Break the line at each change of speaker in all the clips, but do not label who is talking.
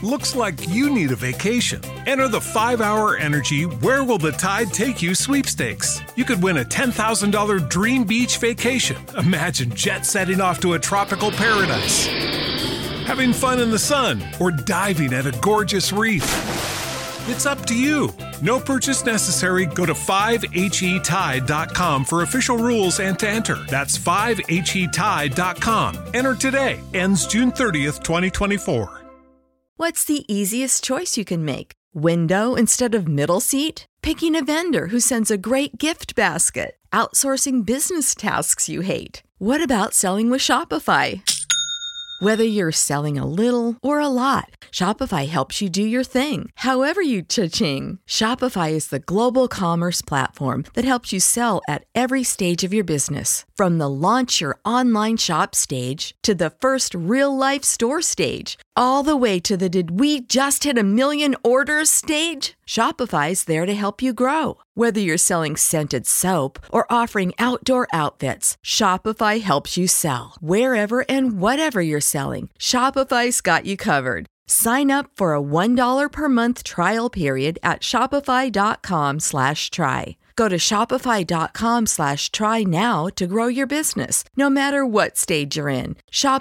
Looks like you need a vacation. Enter the 5-Hour Energy Where Will the Tide Take You sweepstakes. You could win a $10,000 dream beach vacation. Imagine jet setting off to a tropical paradise, having fun in the sun, or diving at a gorgeous reef. It's up to you. No purchase necessary. Go to 5HETide.com for official rules and to enter. That's 5HETide.com. Enter today. Ends June 30th, 2024.
What's the easiest choice you can make? Window instead of middle seat? Picking a vendor who sends a great gift basket? Outsourcing business tasks you hate? What about selling with Shopify? Whether you're selling a little or a lot, Shopify helps you do your thing, however you cha-ching. Shopify is the global commerce platform that helps you sell at every stage of your business. From the launch your online shop stage to the first real-life store stage, all the way to the did we just hit 1 million orders stage. Shopify's there to help you grow. Whether you're selling scented soap or offering outdoor outfits, Shopify helps you sell. Wherever and whatever you're selling, Shopify's got you covered. Sign up for a $1 per month trial period at shopify.com/try. Go to shopify.com/try now to grow your business, no matter what stage you're in.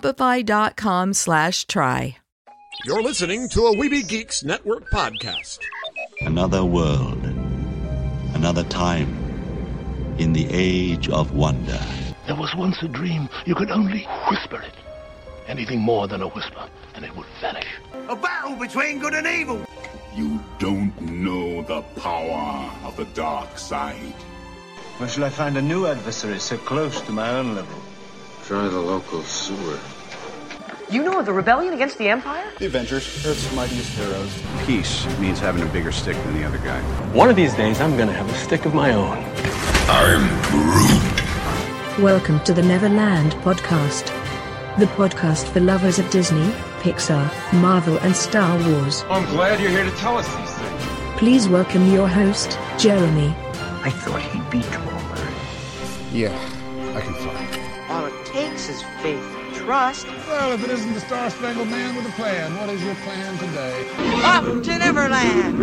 Shopify.com/try.
You're listening to a Weeby Geeks Network podcast.
Another world, another time, in the age of wonder.
There was once a dream. You could only whisper it. Anything more than a whisper, and it would vanish.
A battle between good and evil.
You don't know the power of the dark side.
Where shall I find a new adversary so close to my own level?
Try the local sewer.
You know of the rebellion against the Empire?
The Avengers, Earth's mightiest heroes.
Peace means having a bigger stick than the other guy.
One of these days, I'm gonna have a stick of my own.
I'm Groot.
Welcome to the Neverland Podcast. The podcast for lovers of Disney, Pixar, Marvel, and Star Wars.
I'm glad you're here to tell us these things.
Please welcome your host, Jeremy.
I thought he'd be taller.
Yeah, I can fly.
All it takes is faith and trust.
Well, if it isn't the Star-Spangled Man with a plan, what is your plan today?
Up to Neverland!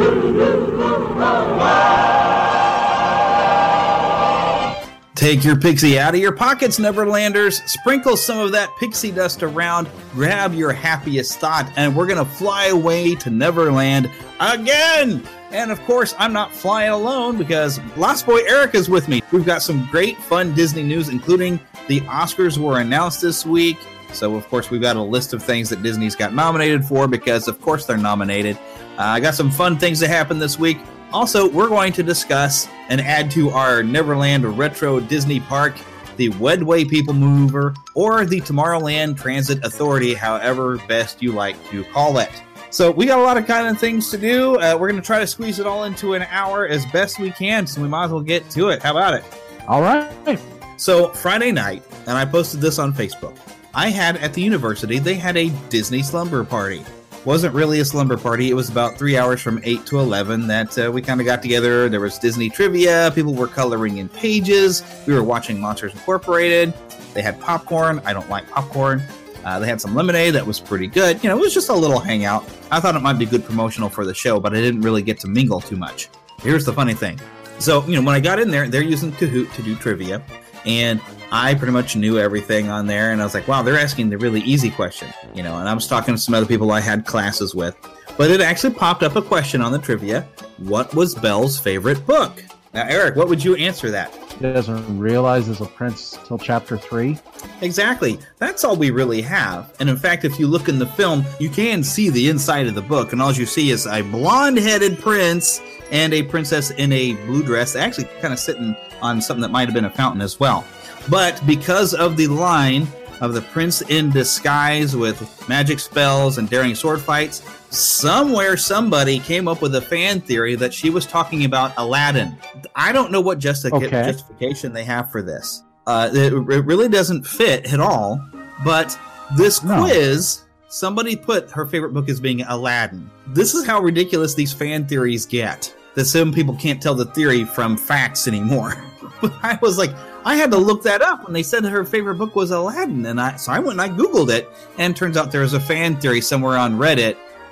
Take your pixie out of your pockets, Neverlanders. Sprinkle some of that pixie dust around. Grab your happiest thought, and we're going to fly away to Neverland again. And, of course, I'm not flying alone because Lost Boy Eric is with me. We've got some great, fun Disney news, including the Oscars were announced this week. So, of course, we've got a list of things that Disney's got nominated for because, of course, they're nominated. I got some fun things that happened this week. Also, we're going to discuss and add to our Neverland Retro Disney Park the Wedway People Mover or the Tomorrowland Transit Authority, however best you like to call it. So we got a lot of kind of things to do. We're going to try to squeeze it all into an hour as best we can, so we might as well get to it. How about it?
All right.
So Friday night, and I posted this on Facebook, I had at the university, they had a Disney slumber party. Wasn't really a slumber party. It was about 3 hours from 8 to 11 that we kind of got together. There was Disney trivia. People were coloring in pages. We were watching Monsters Incorporated. They had popcorn. I don't like popcorn. They had some lemonade that was pretty good. You know, it was just a little hangout. I thought it might be good promotional for the show, but I didn't really get to mingle too much. Here's the funny thing. So, you know, when I got in there, they're using Kahoot to do trivia. And I pretty much knew everything on there, and I was like, wow, they're asking the really easy question, you know, and I was talking to some other people I had classes with, but it actually popped up a question on the trivia. What was Belle's favorite book? Now, Eric, what would you answer that?
He doesn't realize there's a prince till chapter 3.
Exactly. That's all we really have. And in fact, if you look in the film, you can see the inside of the book, and all you see is a blonde-headed prince and a princess in a blue dress, actually kind of sitting on something that might have been a fountain as well. But because of the line of the prince in disguise with magic spells and daring sword fights, somewhere somebody came up with a fan theory that she was talking about Aladdin. I don't know what justification they have for this. It really doesn't fit at all. But this quiz, somebody put her favorite book as being Aladdin. This is how ridiculous these fan theories get, that some people can't tell the theory from facts anymore. But I was like, I had to look that up when they said that her favorite book was Aladdin, and so I went and I Googled it, and it turns out there was a fan theory somewhere on Reddit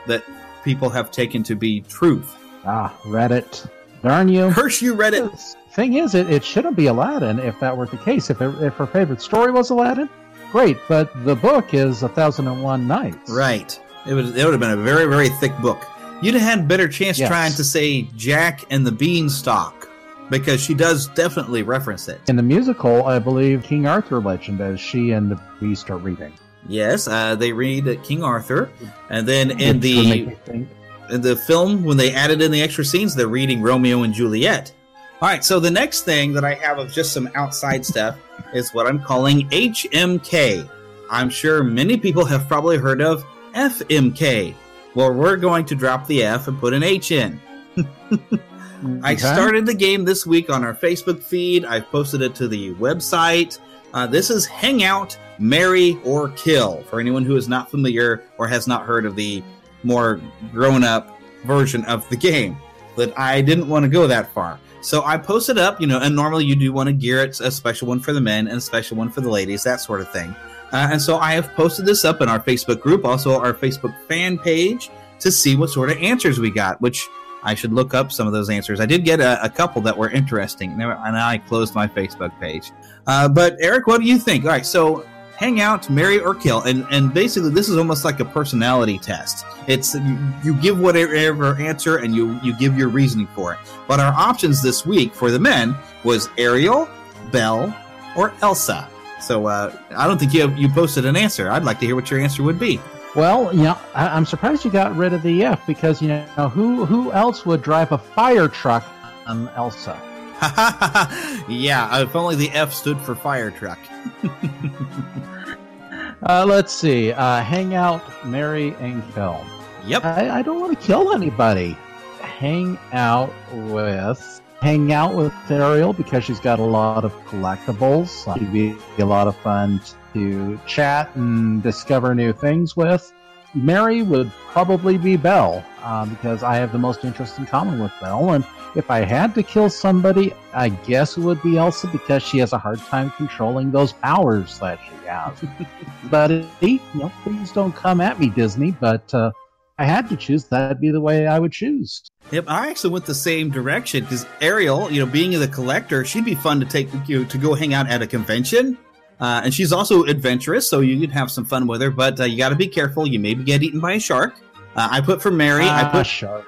that people have taken to be truth.
Reddit. Darn you.
Curse you, Reddit.
Thing is, it shouldn't be Aladdin if that were the case. If her favorite story was Aladdin, great, but the book is 1001 Nights.
Right. It would have been a very, very thick book. You'd have had a better chance trying to say Jack and the Beanstalk, because she does definitely reference it.
In the musical, I believe King Arthur legend, as she and the Beast are reading.
Yes, they read King Arthur, and then in the film, when they added in the extra scenes, they're reading Romeo and Juliet. All right, so the next thing that I have of just some outside stuff is what I'm calling HMK. I'm sure many people have probably heard of FMK. Well, we're going to drop the F and put an H in. I started the game this week on our Facebook feed. I've posted it to the website. This is Hangout, Marry, or Kill, for anyone who is not familiar or has not heard of the more grown-up version of the game. But I didn't want to go that far. So I posted up, and normally you do want to gear it, a special one for the men and a special one for the ladies, that sort of thing. And so I have posted this up in our Facebook group, also our Facebook fan page, to see what sort of answers we got, which I should look up some of those answers. I did get a couple that were interesting, and I closed my Facebook page. But Eric, what do you think? All right, so Hangout, Marry, or Kill, and basically this is almost like a personality test. It's you give whatever answer and you give your reasoning for it. But our options this week for the men was Ariel, Belle, or Elsa. So I don't think you posted an answer. I'd like to hear what your answer would be.
Well, I'm surprised you got rid of the F, because who else would drive a fire truck on Elsa?
Yeah, if only the F stood for fire truck.
Let's see. Hang out, marry, and kill.
Yep.
I don't want to kill anybody. Hang out with Ariel, because she's got a lot of collectibles. She'd be a lot of fun to chat and discover new things with. Mary would probably be Belle, because I have the most interest in common with Belle. And if I had to kill somebody, I guess it would be Elsa, because she has a hard time controlling those powers that she has. But please don't come at me, Disney. But I had to choose. That'd be the way I would choose.
Yep, I actually went the same direction, because Ariel, being the collector, she'd be fun to take to go hang out at a convention. And she's also adventurous, so you could have some fun with her. But you got to be careful; you maybe get eaten by a shark. I put for Mary.
Shark.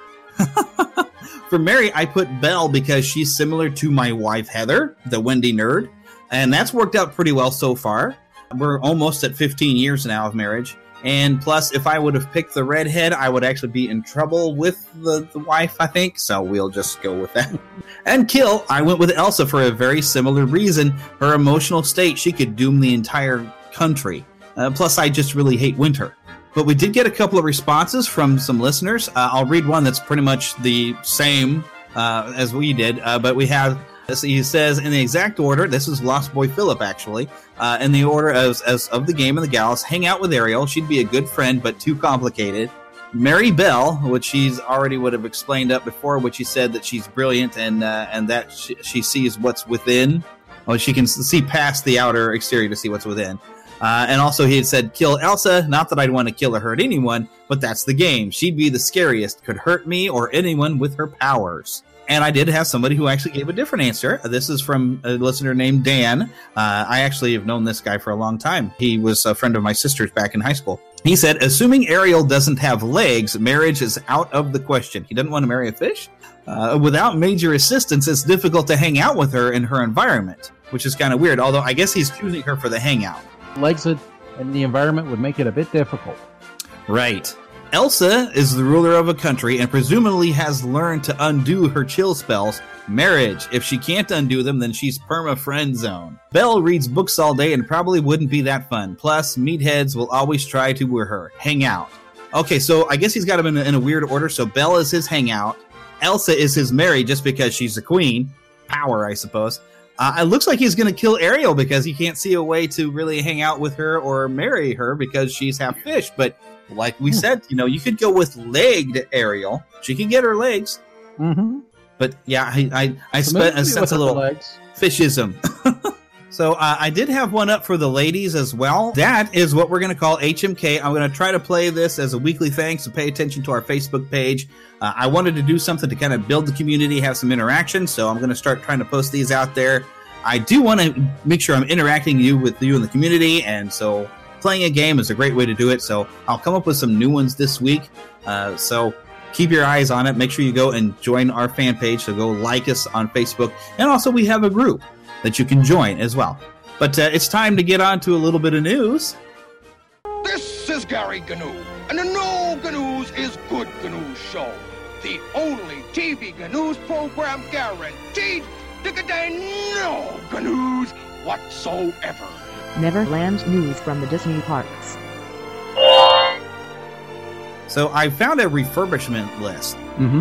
For Mary, I put Belle because she's similar to my wife Heather, the Wendy nerd, and that's worked out pretty well so far. We're almost at 15 years now of marriage. And plus, if I would have picked the redhead, I would actually be in trouble with the wife, I think. So we'll just go with that. And Kill, I went with Elsa for a very similar reason. Her emotional state, she could doom the entire country. Plus, I just really hate winter. But we did get a couple of responses from some listeners. I'll read one that's pretty much the same as we did. But we have, he says, in the exact order, this is Lost Boy Philip, actually. In the order as of the game and the gals, hang out with Ariel. She'd be a good friend, but too complicated. Marry Belle, which she's already would have explained up before, which she said that she's brilliant and that she sees what's within. Well, she can see past the outer exterior to see what's within. And also he had said, kill Elsa. Not that I'd want to kill or hurt anyone, but that's the game. She'd be the scariest, could hurt me or anyone with her powers. And I did have somebody who actually gave a different answer. This is from a listener named Dan. I actually have known this guy for a long time. He was a friend of my sister's back in high school. He said, assuming Ariel doesn't have legs, marriage is out of the question. He doesn't want to marry a fish. Without major assistance, it's difficult to hang out with her in her environment, which is kind of weird. Although I guess he's choosing her for the hangout.
Legs in the environment would make it a bit difficult.
Right. Elsa is the ruler of a country and presumably has learned to undo her chill spells. Marriage. If she can't undo them, then she's perma-friend zone. Belle reads books all day and probably wouldn't be that fun. Plus, meatheads will always try to woo her. Hang out. Okay, so I guess he's got them in a weird order. So Belle is his hangout. Elsa is his marry just because she's the queen. Power, I suppose. It looks like he's going to kill Ariel because he can't see a way to really hang out with her or marry her because she's half fish. But like we said, you could go with legged Ariel. She can get her legs.
Mm-hmm.
But yeah, I spent a sense of little legs. Fishism. So I did have one up for the ladies as well. That is what we're going to call HMK. I'm going to try to play this as a weekly thing, so pay attention to our Facebook page. I wanted to do something to kind of build the community, have some interaction, so I'm going to start trying to post these out there. I do want to make sure I'm interacting with you in the community, and so playing a game is a great way to do it. So I'll come up with some new ones this week. So keep your eyes on it. Make sure you go and join our fan page. So go like us on Facebook. And also we have a group that you can join as well. But it's time to get on to a little bit of news.
This is Gary Gnu, and the No Gnu's is Good Gnu Show. The only TV Gnu's program guaranteed to contain no Gnu's whatsoever.
Neverland news from the Disney parks.
So I found a refurbishment list.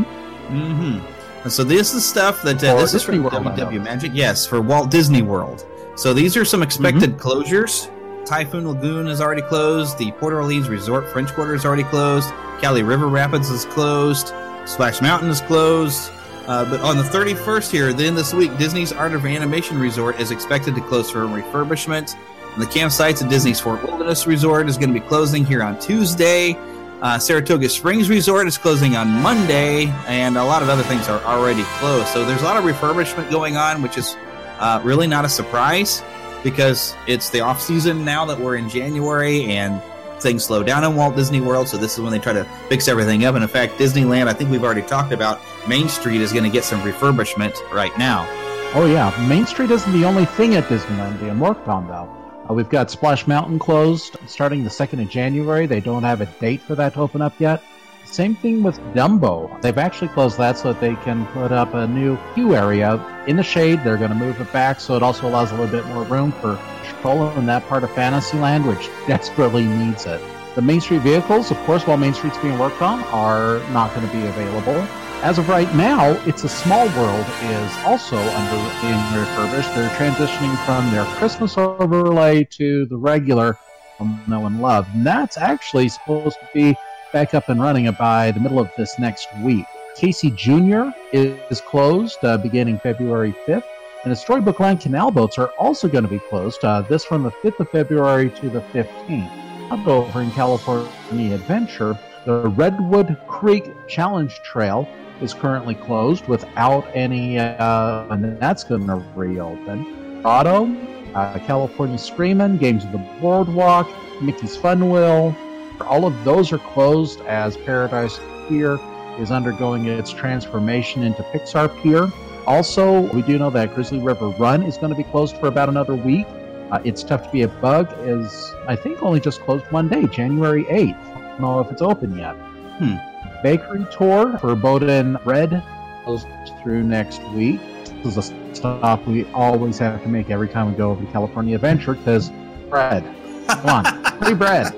And so this is stuff that this is from WW Magic. Yes, for Walt Disney World. So these are some expected closures. Typhoon Lagoon is already closed. The Port Orleans Resort French Quarter is already closed. Cali River Rapids is closed. Splash Mountain is closed. But on the 31st here, then this week, Disney's Art of Animation Resort is expected to close for refurbishment. And the campsites at Disney's Fort Wilderness Resort is going to be closing here on Tuesday. Saratoga Springs Resort is closing on Monday, and a lot of other things are already closed. So there's a lot of refurbishment going on, which is really not a surprise because it's the off season now that we're in January and things slow down in Walt Disney World. So this is when they try to fix everything up. And in fact, Disneyland, I think we've already talked about, Main Street is going to get some refurbishment right now.
Oh yeah, Main Street isn't the only thing at Disneyland being worked on though. We've got Splash Mountain closed starting the 2nd of January. They don't have a date for that to open up yet. Same thing with Dumbo. They've actually closed that so that they can put up a new queue area in the shade. They're going to move it back so it also allows a little bit more room for Stroller in that part of Fantasyland, which desperately needs it. The Main Street vehicles, of course, while Main Street's being worked on, are not going to be available. As of right now, It's a Small World is also being refurbished. They're transitioning from their Christmas overlay to the regular Know and Love. And that's actually supposed to be back up and running by the middle of this next week. Casey Jr. is closed beginning February 5th. And the Storybook Land canal boats are also going to be closed, this from the 5th of February to the 15th. Up over in California Adventure, the Redwood Creek Challenge Trail is currently closed without any, and that's going to reopen. Auto, California Screamin', Games of the Boardwalk, Mickey's Fun Wheel, all of those are closed as Paradise Pier is undergoing its transformation into Pixar Pier. Also, we do know that Grizzly River Run is going to be closed for about another week. It's Tough to Be a Bug is, I think, only just closed one day, January 8th. I don't know if it's open yet. Bakery Tour for Bowdoin Red goes through next week. This is a stop we always have to make every time we go over to California Adventure because bread. Come on, free bread.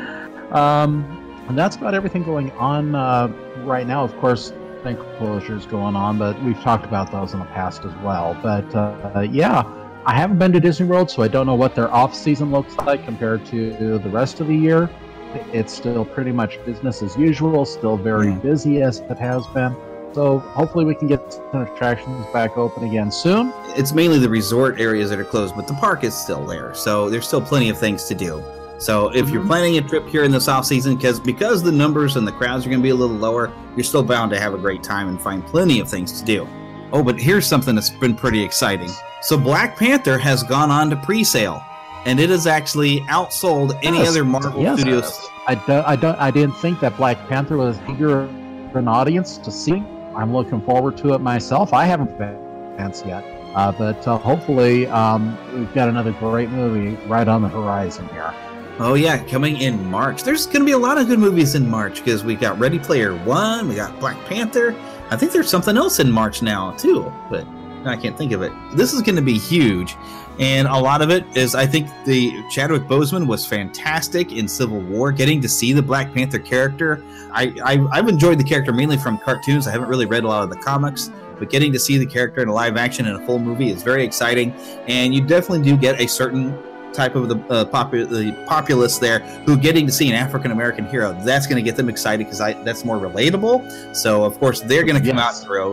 And that's about everything going on right now. Of course, bank closures going on, but we've talked about those in the past as well. But yeah, I haven't been to Disney World, so I don't know what their off-season looks like compared to the rest of the year. It's still pretty much business as usual, still very busy as it has been. So hopefully we can get some attractions back open again soon.
It's mainly the resort areas that are closed, but the park is still there. So there's still plenty of things to do. So if you're planning a trip here in this off season, because the numbers and the crowds are going to be a little lower, you're still bound to have a great time and find plenty of things to do. Oh, but here's something that's been pretty exciting. So Black Panther has gone on to pre-sale, and it has actually outsold any other Marvel Studios.
I didn't think that Black Panther was eager for an audience to see. I'm looking forward to it myself. I haven't been fans yet, but hopefully we've got another great movie right on the horizon here.
Oh yeah, coming in March. There's going to be a lot of good movies in March because we got Ready Player One, we got Black Panther. I think there's something else in March now too, but I can't think of it. This is going to be huge, and a lot of it is, I think the Chadwick Boseman was fantastic in Civil War. Getting to see the Black Panther character, I've enjoyed the character mainly from cartoons. I haven't really read a lot of the comics, but getting to see the character in a live action in a full movie is very exciting, and you definitely do get a certain type of the populace there who getting to see an African-American hero, that's going to get them excited because that's more relatable. So of course they're going to come out in droves.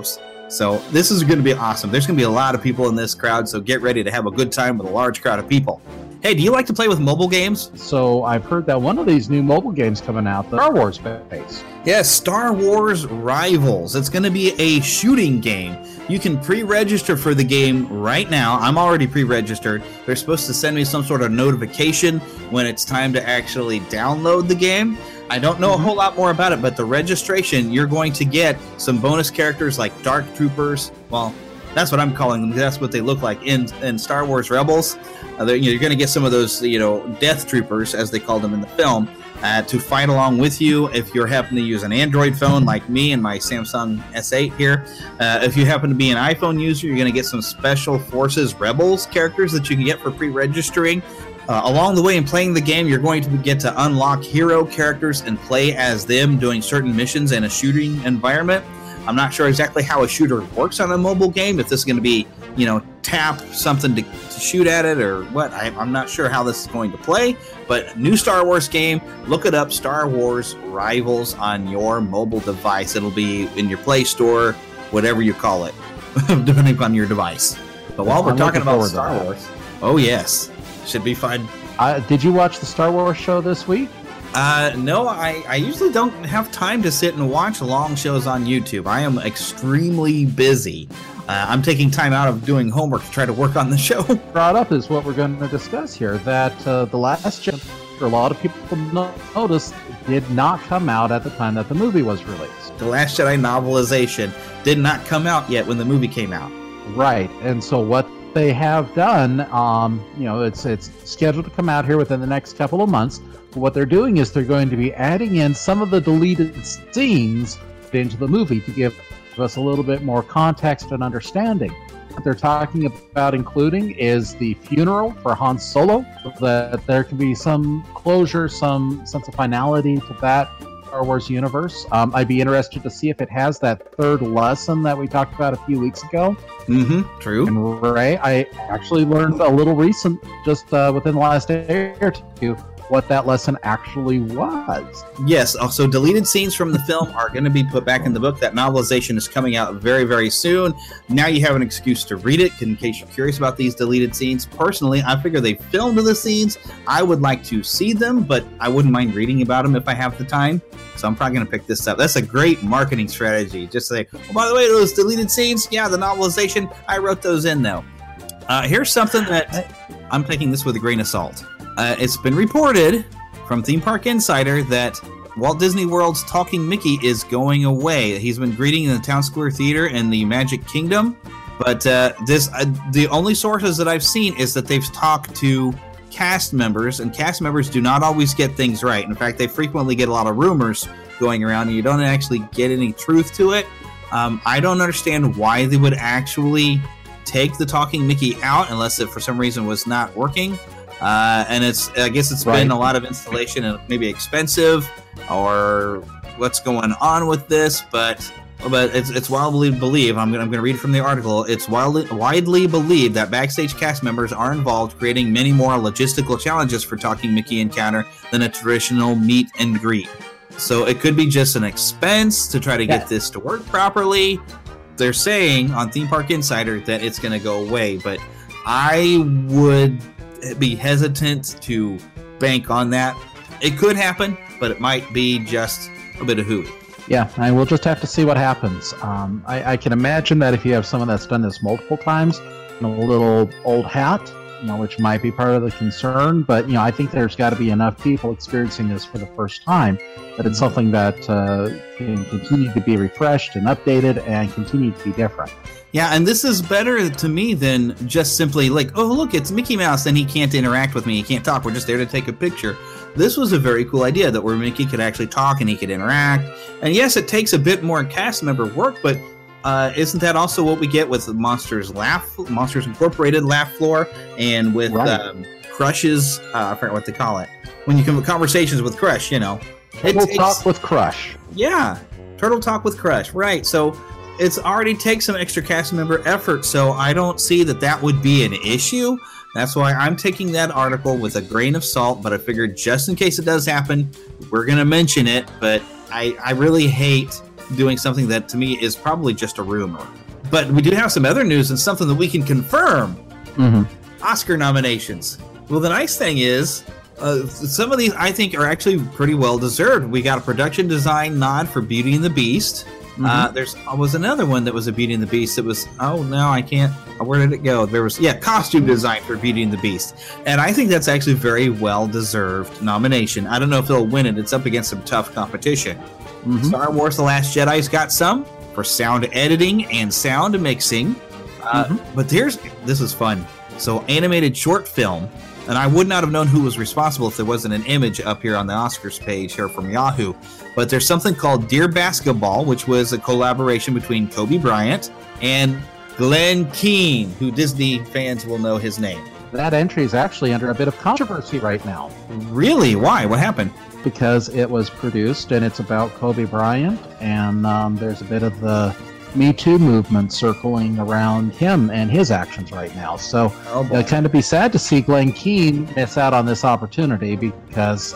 So this is going to be awesome. There's going to be a lot of people in this crowd, so get ready to have a good time with a large crowd of people. Hey, do you like to play with mobile games?
So I've heard that one of these new mobile games coming out, the Star Wars base.
Yes, Star Wars Rivals. It's going to be a shooting game. You can pre-register for the game right now. I'm already pre-registered. They're supposed to send me some sort of notification when it's time to actually download the game. I don't know a whole lot more about it, but the registration, you're going to get some bonus characters like Dark Troopers. Well, that's what I'm calling them. That's what they look like in Star Wars Rebels. You're going to get some of those, Death Troopers, as they called them in the film, to fight along with you. If you're happen to use an Android phone like me and my Samsung S8 here, if you happen to be an iPhone user, you're going to get some Special Forces Rebels characters that you can get for pre-registering. Along the way in playing the game, you're going to get to unlock hero characters and play as them doing certain missions in a shooting environment. I'm not sure exactly how a shooter works on a mobile game, if this is going to be, tap something to shoot at it or what. I'm not sure how this is going to play, but new Star Wars game, look it up, Star Wars Rivals on your mobile device. It'll be in your Play Store, whatever you call it, depending upon your device. But while we're talking about Star Wars, oh yes, should be fun.
Did you watch the Star Wars show this week?
No, I usually don't have time to sit and watch long shows on YouTube. I am extremely busy. I'm taking time out of doing homework to try to work on the show.
Brought up is what we're going to discuss here, that the Last Jedi, a lot of people noticed, did not come out at the time that the movie was released.
The Last Jedi novelization did not come out yet when the movie came out.
Right, and so what they have done, it's scheduled to come out here within the next couple of months. What they're doing is they're going to be adding in some of the deleted scenes into the movie to give us a little bit more context and understanding. What they're talking about including is the funeral for Han Solo, so that there can be some closure, some sense of finality to that Star Wars universe. I'd be interested to see if it has that third lesson that we talked about a few weeks ago.
Mm-hmm, true.
And Ray, I actually learned a little recent, just within the last day or two, what that lesson actually was.
Yes, also deleted scenes from the film are going to be put back in the book. That novelization is coming out very, very soon. Now you have an excuse to read it in case you're curious about these deleted scenes. Personally, I figure they filmed the scenes. I would like to see them, but I wouldn't mind reading about them if I have the time. So I'm probably going to pick this up. That's a great marketing strategy. Just say, oh, by the way, those deleted scenes, yeah, the novelization, I wrote those in, though. Here's something that I'm taking this with a grain of salt. It's been reported from Theme Park Insider that Walt Disney World's Talking Mickey is going away. He's been greeting in the Town Square Theater in the Magic Kingdom, but the only sources that I've seen is that they've talked to cast members, and cast members do not always get things right. In fact, they frequently get a lot of rumors going around, and you don't actually get any truth to it. I don't understand why they would actually take the Talking Mickey out unless it for some reason was not working. And I guess it's been a lot of installation and maybe expensive, or what's going on with this, but it's widely believed. I'm going to read from the article. It's widely believed that backstage cast members are involved, creating many more logistical challenges for Talking Mickey encounter than a traditional meet and greet. So it could be just an expense to try to get this to work properly. They're saying on Theme Park Insider that it's going to go away, but I would be hesitant to bank on that. It could happen, but it might be just a bit of hooey.
Yeah, and we'll just have to see what happens. I can imagine that if you have someone that's done this multiple times in a little old hat, which might be part of the concern, but I think there's got to be enough people experiencing this for the first time that it's something that can continue to be refreshed and updated and continue to be different.
Yeah, and this is better to me than just simply like, oh, look, it's Mickey Mouse, and he can't interact with me, he can't talk, we're just there to take a picture. This was a very cool idea that where Mickey could actually talk and he could interact. And yes, it takes a bit more cast member work, but isn't that also what we get with the Monsters Incorporated Laugh Floor and with Crush's, I forgot what they call it, when you come to conversations with Crush, Turtle
Talk with Crush.
Yeah, Turtle Talk with Crush, right. So it's already takes some extra cast member effort, so I don't see that would be an issue. That's why I'm taking that article with a grain of salt, but I figured just in case it does happen, we're going to mention it, but I really hate doing something that to me is probably just a rumor. But we do have some other news and something that we can confirm.
Mm-hmm.
Oscar nominations. Well, the nice thing is, some of these I think are actually pretty well deserved. We got a production design nod for Beauty and the Beast.
Mm-hmm.
There was another one that was a Beauty and the Beast. It was, oh no, I can't. Where did it go? There was, costume design for Beauty and the Beast. And I think that's actually a very well deserved nomination. I don't know if they'll win it. It's up against some tough competition. Mm-hmm. Star Wars The Last Jedi's got some for sound editing and sound mixing. But this is fun. So, animated short film. And I would not have known who was responsible if there wasn't an image up here on the Oscars page here from Yahoo. But there's something called Dear Basketball, which was a collaboration between Kobe Bryant and Glenn Keane, who Disney fans will know his name.
That entry is actually under a bit of controversy right now.
Really? Why? What happened?
Because it was produced and it's about Kobe Bryant, and there's a bit of the Me Too movement circling around him and his actions right now. So it'd kind of be sad to see Glenn Keane miss out on this opportunity because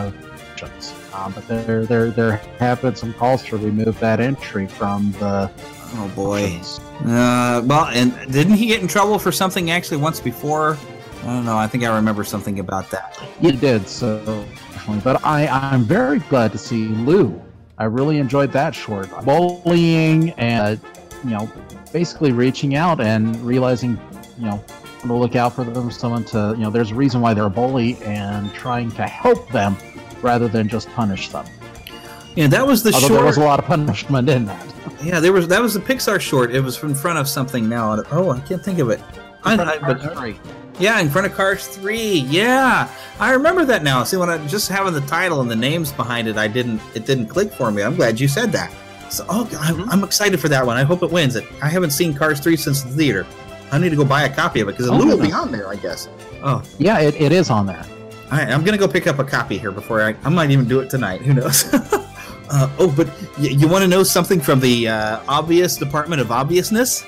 but there have been some calls to remove that entry from the
oh boy. Well, and didn't he get in trouble for something actually once before? I don't know. I think I remember something about that.
He did, so but I'm very glad to see Lou. I really enjoyed that short. Bullying and, basically reaching out and realizing, to look out for them, someone to, there's a reason why they're a bully and trying to help them rather than just punish them.
Yeah, that was the
Although
short.
There was a lot of punishment in that.
Yeah, that was the Pixar short. It was in front of something now. Oh, I can't think of it. Yeah, in front of Cars 3. Yeah, I remember that now. See, when I just having the title and the names behind it, it didn't click for me. I'm glad you said that. So, I'm excited for that one. I hope it wins it. I haven't seen Cars 3 since the theater. I need to go buy a copy of it because Lou will be on there, I guess. Oh,
yeah, it is on there.
All right, I'm gonna go pick up a copy here before I might even do it tonight. Who knows? But you want to know something from the obvious Department of Obviousness?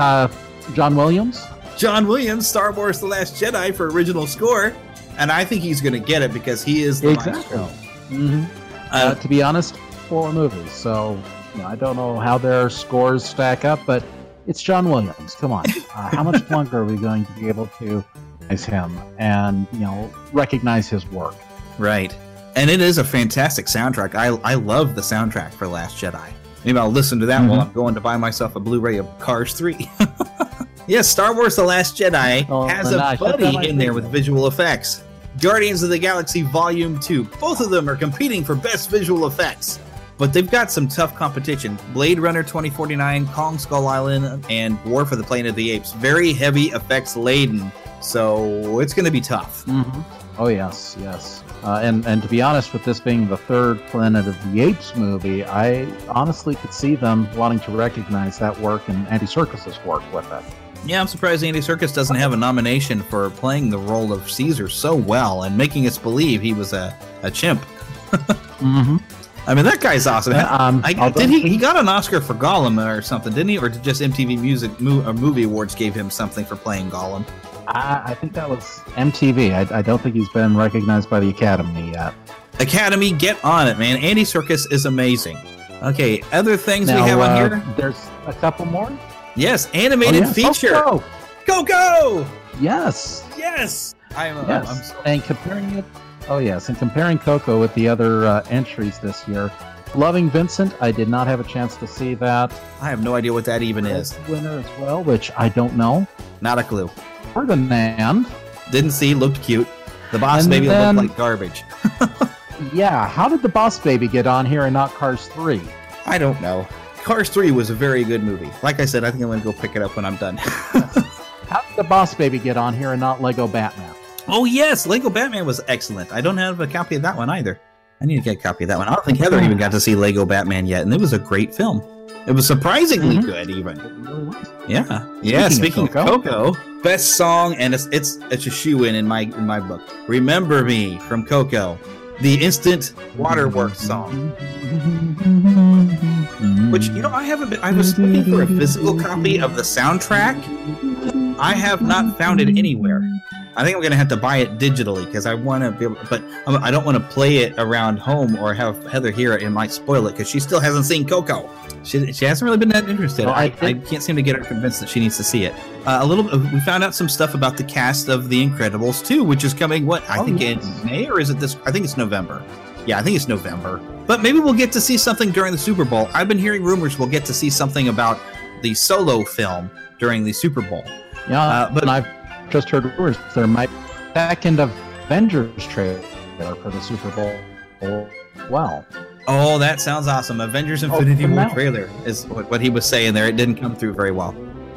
John Williams.
John Williams, Star Wars The Last Jedi for original score. And I think he's going to get it because he is the maestro.
Mm-hmm. To be honest, 4 movies. So I don't know how their scores stack up, but it's John Williams. Come on. How much longer are we going to be able to recognize him and, recognize his work?
Right. And it is a fantastic soundtrack. I love the soundtrack for Last Jedi. Maybe I'll listen to that while I'm going to buy myself a Blu-ray of Cars 3. Yes, Star Wars The Last Jedi has a buddy in there with visual effects. Guardians of the Galaxy Volume 2. Both of them are competing for best visual effects. But they've got some tough competition. Blade Runner 2049, Kong Skull Island, and War for the Planet of the Apes. Very heavy effects laden. So it's going to be tough.
Mm-hmm. Oh, yes. And to be honest, with this being the third Planet of the Apes movie, I honestly could see them wanting to recognize that work and Andy Serkis's work with it.
Yeah, I'm surprised Andy Serkis doesn't have a nomination for playing the role of Caesar so well and making us believe he was a chimp.
Mm-hmm.
I mean, that guy's awesome. He got an Oscar for Gollum or something, didn't he? Or did just MTV Movie Awards gave him something for playing Gollum?
I think that was MTV. I don't think he's been recognized by the Academy yet.
Academy, get on it, man. Andy Serkis is amazing. Okay, other things we have on here?
There's a couple more.
Yes, animated feature. Coco!
Yes.
I'm so
and comparing it. Oh yes, and comparing Coco with the other entries this year. Loving Vincent, I did not have a chance to see that.
I have no idea what that even is.
Winner as well, which I don't know.
Not a clue.
Ferdinand.
Didn't see, looked cute. The Boss Baby looked like garbage.
Yeah, how did the Boss Baby get on here and not Cars 3?
I don't know. Cars 3 was a very good movie. Like I said, I think I'm going to go pick it up when I'm done.
How did the Boss Baby get on here and not Lego Batman?
Oh, yes. Lego Batman was excellent. I don't have a copy of that one either. I need to get a copy of that one. I don't think Heather even got to see Lego Batman yet, and it was a great film. It was surprisingly good, even. It really was. Yeah. Speaking of Coco, best song, and it's a shoe-in in my book. Remember Me from Coco, the Instant Waterworks song. Which, I was looking for a physical copy of the soundtrack. I have not found it anywhere. I think I'm going to have to buy it digitally because I want to be able, but I don't want to play it around home or have Heather hear it and might spoil it because she still hasn't seen Coco. She hasn't really been that interested.
Well,
I can't seem to get her convinced that she needs to see it. We found out some stuff about the cast of The Incredibles 2, which is coming, in May, or is it this? I think it's November. Yeah, I think it's November. But maybe we'll get to see something during the Super Bowl. I've been hearing rumors we'll get to see something about the Solo film during the Super Bowl.
Yeah, but I've just heard rumors there might be a second Avengers trailer for the Super Bowl. Wow.
Oh, that sounds awesome. Avengers Infinity War trailer is what he was saying there. It didn't come through very well.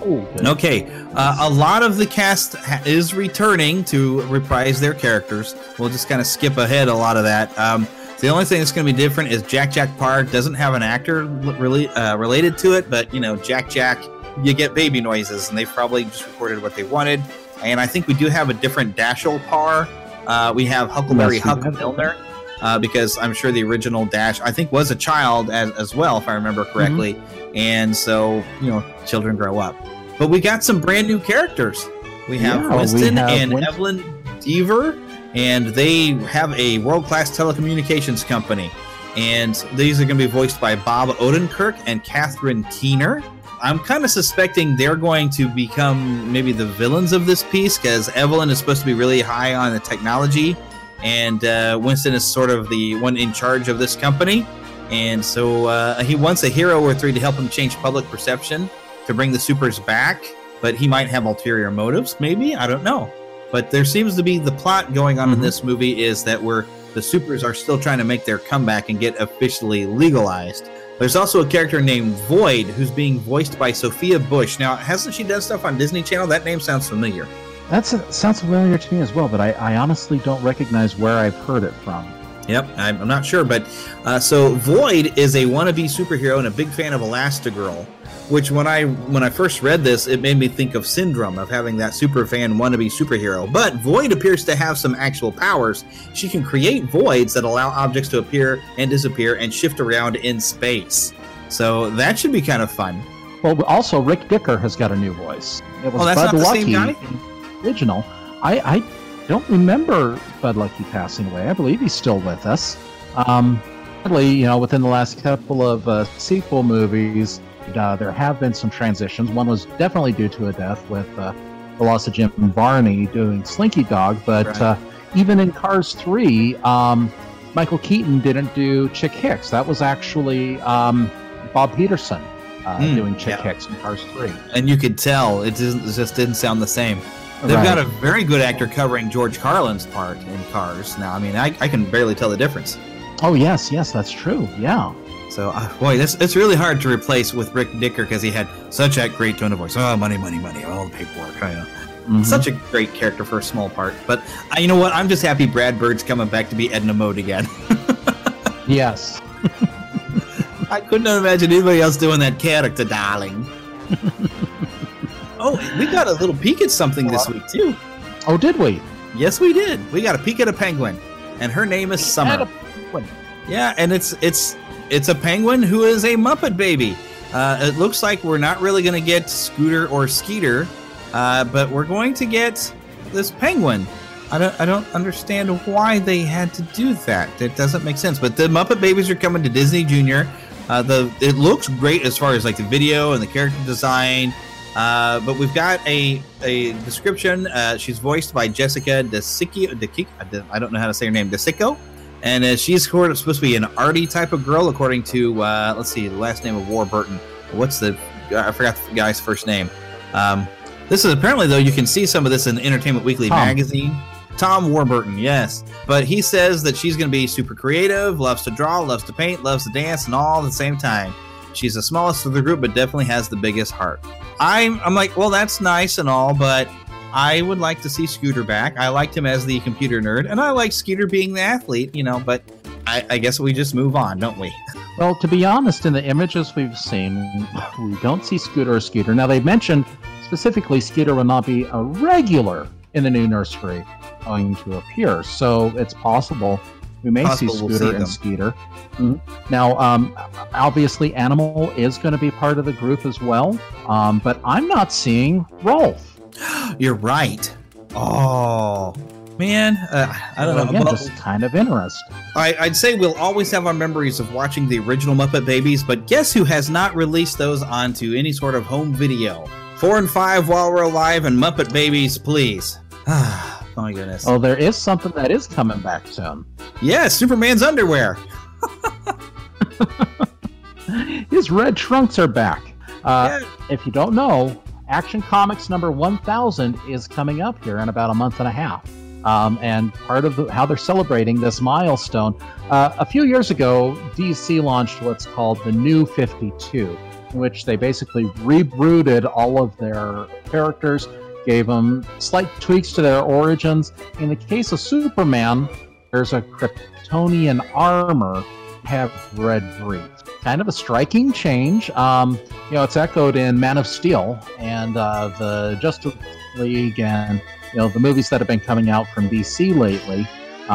Okay, a lot of the cast is returning to reprise their characters. We'll just kind of skip ahead a lot of that. The only thing that's going to be different is Jack Parr doesn't have an actor really related to it, but Jack, you get baby noises, and they've probably just recorded what they wanted. And I think we do have a different Dashel Parr. We have Huckleberry Huck Milner, because I'm sure the original Dash, I think, was a child as well, if I remember correctly. Mm-hmm. And so, children grow up. But we got some brand new characters. We have Winston and Evelyn Deaver, and they have a world-class telecommunications company. And these are going to be voiced by Bob Odenkirk and Catherine Keener. I'm kind of suspecting they're going to become maybe the villains of this piece, because Evelyn is supposed to be really high on the technology, and Winston is sort of the one in charge of this company. And so he wants a hero or three to help him change public perception to bring the supers back, but he might have ulterior motives, maybe? I don't know. But there seems to be the plot going on in this movie is that the supers are still trying to make their comeback and get officially legalized. There's also a character named Void who's being voiced by Sophia Bush. Now, hasn't she done stuff on Disney Channel? That name sounds familiar.
That sounds familiar to me as well, but I honestly don't recognize where I've heard it from.
Yep, I'm not sure, but so Void is a wannabe superhero and a big fan of Elastigirl, which when I first read this, it made me think of Syndrome, of having that super fan wannabe superhero. But Void appears to have some actual powers. She can create voids that allow objects to appear and disappear and shift around in space. So that should be kind of fun.
Well, also Rick Dicker has got a new voice. It was
that's
Bud
not the
Lucky
same guy?
in the original. I don't remember Bud Lucky passing away. I believe he's still with us. Sadly, within the last couple of sequel movies, there have been some transitions. One was definitely due to a death with the loss of Jim Varney doing Slinky Dog, but even in Cars 3, Michael Keaton didn't do Chick Hicks. That was actually Bob Peterson doing Chick Hicks in Cars 3.
And you could tell it just didn't sound the same. They've got a very good actor covering George Carlin's part in Cars. Now, I mean, I can barely tell the difference.
Oh, yes, that's true, yeah.
So, boy, it's really hard to replace with Rick Dicker because he had such a great tone of voice. Oh, money, all the paperwork. I know. Such a great character for a small part. But you know what? I'm just happy Brad Bird's coming back to be Edna Mode again.
Yes.
I couldn't imagine anybody else doing that character, darling. Oh, we got a little peek at something this week, too.
Oh, did we?
Yes, we did. We got a peek at a penguin, and her name is Summer. Yeah, and it's a penguin who is a Muppet baby. It looks like we're not really going to get Scooter or Skeeter, but we're going to get this penguin. I don't understand why they had to do that. It doesn't make sense. But the Muppet Babies are coming to Disney Junior. It looks great as far as like the video and the character design. But we've got a description. She's voiced by Jessica DeSicco. I don't know how to say her name. DeSicco. And she's supposed to be an arty type of girl, according to, let's see, the last name of Warburton. I forgot the guy's first name. This is apparently, though, you can see some of this in Entertainment Weekly magazine. Tom Warburton, yes. But he says that she's going to be super creative, loves to draw, loves to paint, loves to dance, and all at the same time. She's the smallest of the group, but definitely has the biggest heart. I'm like, well, that's nice and all, but I would like to see Scooter back. I liked him as the computer nerd, and I like Skeeter being the athlete, but I guess we just move on, don't we?
Well, to be honest, in the images we've seen, we don't see Scooter or Skeeter. Now, they mentioned specifically Skeeter will not be a regular in the new nursery going to appear, so it's possible we may see Scooter and Skeeter. Mm-hmm. Now, obviously, Animal is going to be part of the group as well, but I'm not seeing Rolf.
You're right. Oh, man. I don't know.
Again, just kind of interesting.
I'd say we'll always have our memories of watching the original Muppet Babies, but guess who has not released those onto any sort of home video? 4 and 5 While We're Alive and Muppet Babies, please. Oh my goodness.
Oh, there is something that is coming back soon.
Yes, Superman's underwear.
His red trunks are back. If you don't know, Action Comics number 1000 is coming up here in about a month and a half. And part of how they're celebrating this milestone, a few years ago, DC launched what's called the New 52, in which they basically rebooted all of their characters, gave them slight tweaks to their origins. In the case of Superman, there's a Kryptonian armor, have red breeds. Kind of a striking change. It's echoed in Man of Steel and the Justice League and the movies that have been coming out from DC lately.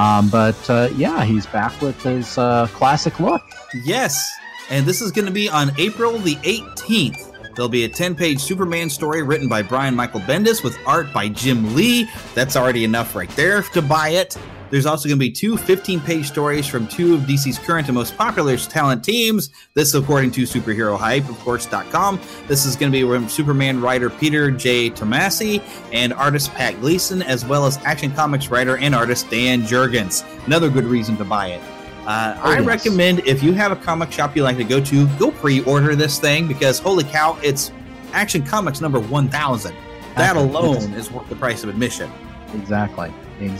But he's back with his classic look.
Yes, and this is going to be on April the 18th. There'll be a 10-page Superman story written by Brian Michael Bendis with art by Jim Lee. That's already enough right there to buy it. There's also going to be 2 15-page stories from 2 of DC's current and most popular talent teams. This, according to Superhero Hype, of course.com. This is going to be from Superman writer Peter J. Tomasi and artist Pat Gleason, as well as Action Comics writer and artist Dan Jurgens. Another good reason to buy it. I recommend, if you have a comic shop you like to go pre-order this thing, because holy cow, it's Action Comics number 1000. That alone is worth the price of admission.
Exactly.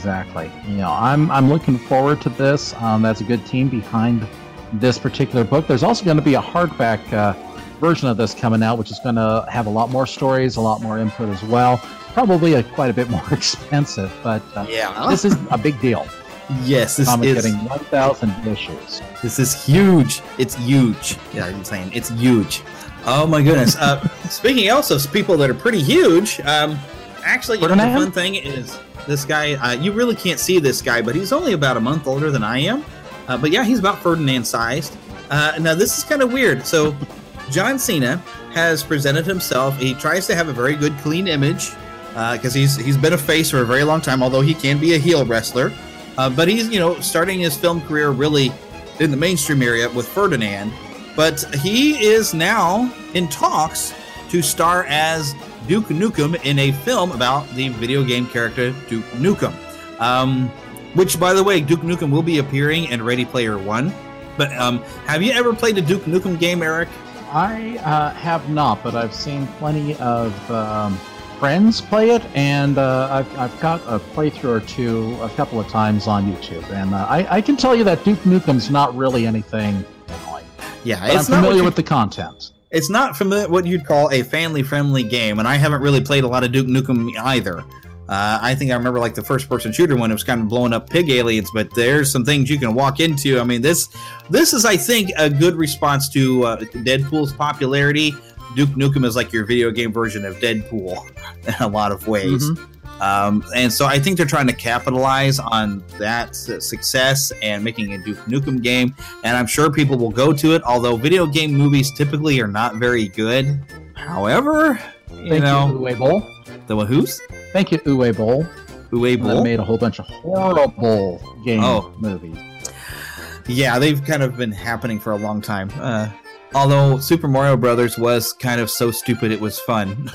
I'm looking forward to this. That's a good team behind this particular book. There's also going to be a hardback version of this coming out, which is going to have a lot more stories, a lot more input as well. Probably quite a bit more expensive, but this is a big deal.
Yes, this
comic
is
getting 1,000 issues.
This is huge. It's huge. Yeah, I'm saying it's huge. Oh my goodness. Speaking also of people that are pretty huge, actually, the fun thing is this guy. You really can't see this guy, but he's only about a month older than I am. But yeah, he's about Ferdinand sized. Now this is kind of weird. So John Cena has presented himself. He tries to have a very good, clean image because he's been a face for a very long time, although he can be a heel wrestler. But he's, starting his film career really in the mainstream area with Ferdinand. But he is now in talks to star as Duke Nukem in a film about the video game character Duke Nukem. Which, by the way, Duke Nukem will be appearing in Ready Player One. But have you ever played a Duke Nukem game, Eric?
I have not, but I've seen plenty of friends play it, and I've got a playthrough or two a couple of times on YouTube, and I can tell you that Duke Nukem's not really anything annoying.
Yeah,
but I'm familiar with the content.
It's not what you'd call a family-friendly game, and I haven't really played a lot of Duke Nukem either. I think I remember the first-person shooter one. It was kind of blowing up pig aliens, but there's some things you can walk into. I mean, this is, I think, a good response to Deadpool's popularity. Duke Nukem is like your video game version of Deadpool in a lot of ways. Mm-hmm. And so I think they're trying to capitalize on that success and making a Duke Nukem game. And I'm sure people will go to it, although video game movies typically are not very good. However,
Thank you, Uwe Boll.
The who's?
Thank you, Uwe Boll.
Uwe Boll?
That made a whole bunch of horrible game movies.
Yeah, they've kind of been happening for a long time. Although Super Mario Brothers was kind of so stupid it was fun.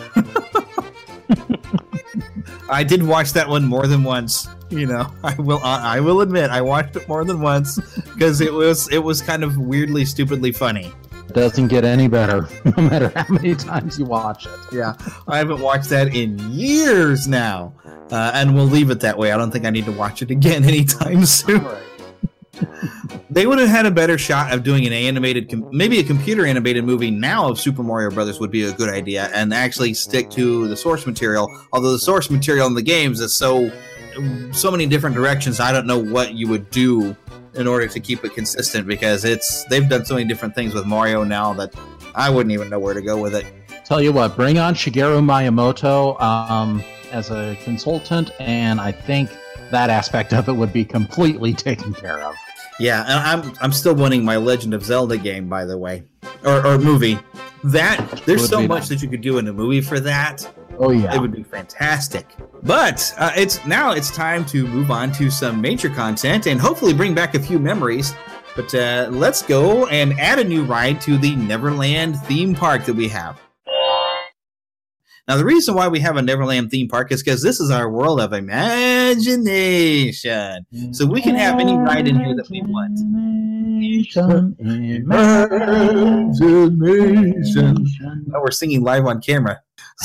I did watch that one more than once. I will admit I watched it more than once because it was kind of weirdly, stupidly funny.
It doesn't get any better, no matter how many times you watch it.
Yeah, I haven't watched that in years now, and we'll leave it that way. I don't think I need to watch it again anytime soon. Right. They would have had a better shot of doing an animated, maybe a computer animated movie now of Super Mario Brothers would be a good idea, and actually stick to the source material. Although the source material in the games is so many different directions, I don't know what you would do in order to keep it consistent, because they've done so many different things with Mario now that I wouldn't even know where to go with it.
Tell you what, bring on Shigeru Miyamoto as a consultant, and I think that aspect of it would be completely taken care of.
Yeah, and I'm still wanting my Legend of Zelda game, by the way, or movie. There's so much that you could do in a movie for that.
Oh yeah,
it would be fantastic. But it's time to move on to some major content and hopefully bring back a few memories. But let's go and add a new ride to the Neverland theme park that we have. Now, the reason why we have a Neverland theme park is because this is our world of imagination. So we can have any ride in here that we want. Imagination. Oh, we're singing live on camera.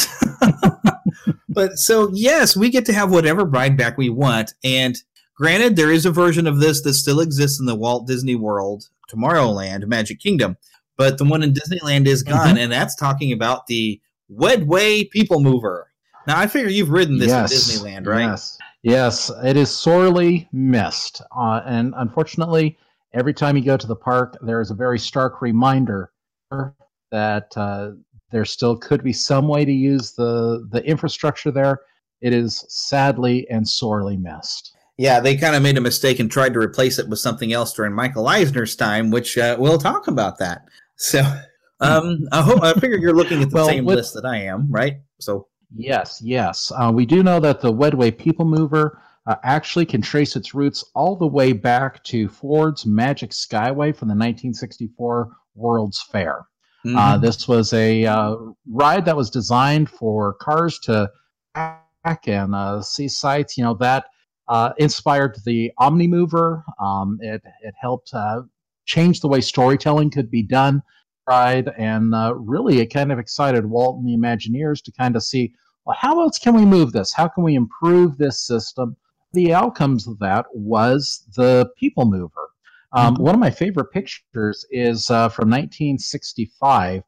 But so, yes, we get to have whatever ride back we want. And granted, there is a version of this that still exists in the Walt Disney World, Tomorrowland, Magic Kingdom. But the one in Disneyland is gone, and that's talking about the Wedway People Mover. Now, I figure you've ridden this in Disneyland, right?
Yes, it is sorely missed. And unfortunately, every time you go to the park, there is a very stark reminder that there still could be some way to use the infrastructure there. It is sadly and sorely missed.
Yeah, they kind of made a mistake and tried to replace it with something else during Michael Eisner's time, which we'll talk about that. So I figure you're looking at the same list that I am, right? So
Yes. We do know that the Wedway People Mover actually can trace its roots all the way back to Ford's Magic Skyway from the 1964 World's Fair. Mm-hmm. This was a ride that was designed for cars to back and see sights. You know, that inspired the Omnimover. It helped change the way storytelling could be done. Ride, and really it kind of excited Walt and the Imagineers to kind of see, well, how else can we move this? How can we improve this system? The outcomes of that was the People Mover. One of my favorite pictures is from 1965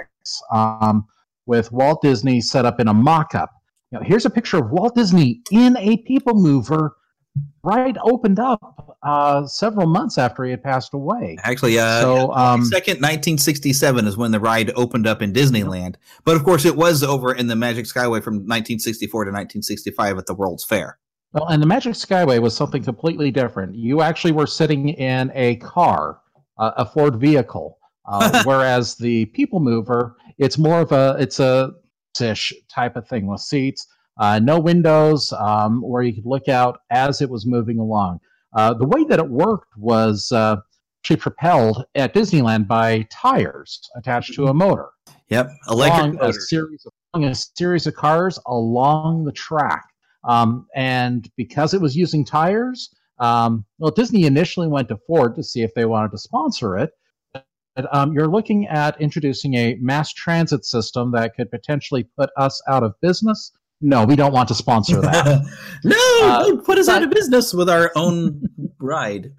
with Walt Disney set up in a mock-up. You know, here's a picture of Walt Disney in a People Mover. Ride opened up several months after he had passed away.
Actually, 2nd, 1967 is when the ride opened up in Disneyland. But of course, it was over in the Magic Skyway from 1964 to 1965 at the World's Fair.
Well, and the Magic Skyway was something completely different. You actually were sitting in a car, a Ford vehicle, whereas the People Mover, it's more of a ish type of thing with seats. No windows where you could look out as it was moving along. The way that it worked was actually propelled at Disneyland by tires attached to a motor.
Yep, electric
motors. A series of cars along the track. And because it was using tires, Disney initially went to Ford to see if they wanted to sponsor it. But, you're looking at introducing a mass transit system that could potentially put us out of business. No, we don't want to sponsor that.
No, don't put us out of business with our own ride.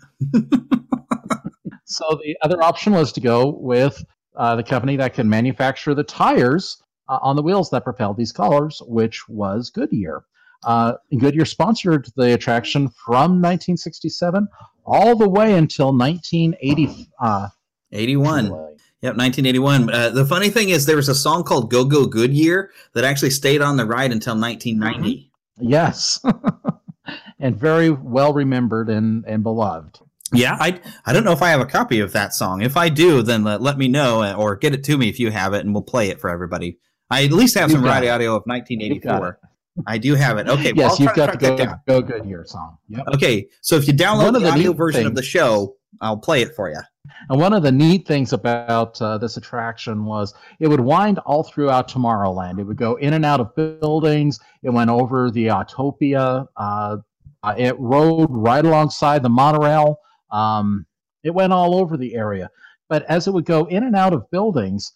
So the other option was to go with the company that can manufacture the tires on the wheels that propelled these cars, which was Goodyear. Goodyear sponsored the attraction from 1967 all the way until
1981. Yep, 1981. The funny thing is there was a song called Go Go Goodyear that actually stayed on the ride until 1990.
Yes. And very well remembered and beloved.
Yeah, I don't know if I have a copy of that song. If I do, then let me know or get it to me if you have it, and we'll play it for everybody. I at least have some ride audio of 1984. I do have it. Okay.
Yes, you've got the Go Goodyear song. Yep.
Okay, so if you download the audio version of the show, I'll play it for you.
And one of the neat things about this attraction was it would wind all throughout Tomorrowland. It would go in and out of buildings. It went over the Autopia. It rode right alongside the monorail. It went all over the area. But as it would go in and out of buildings,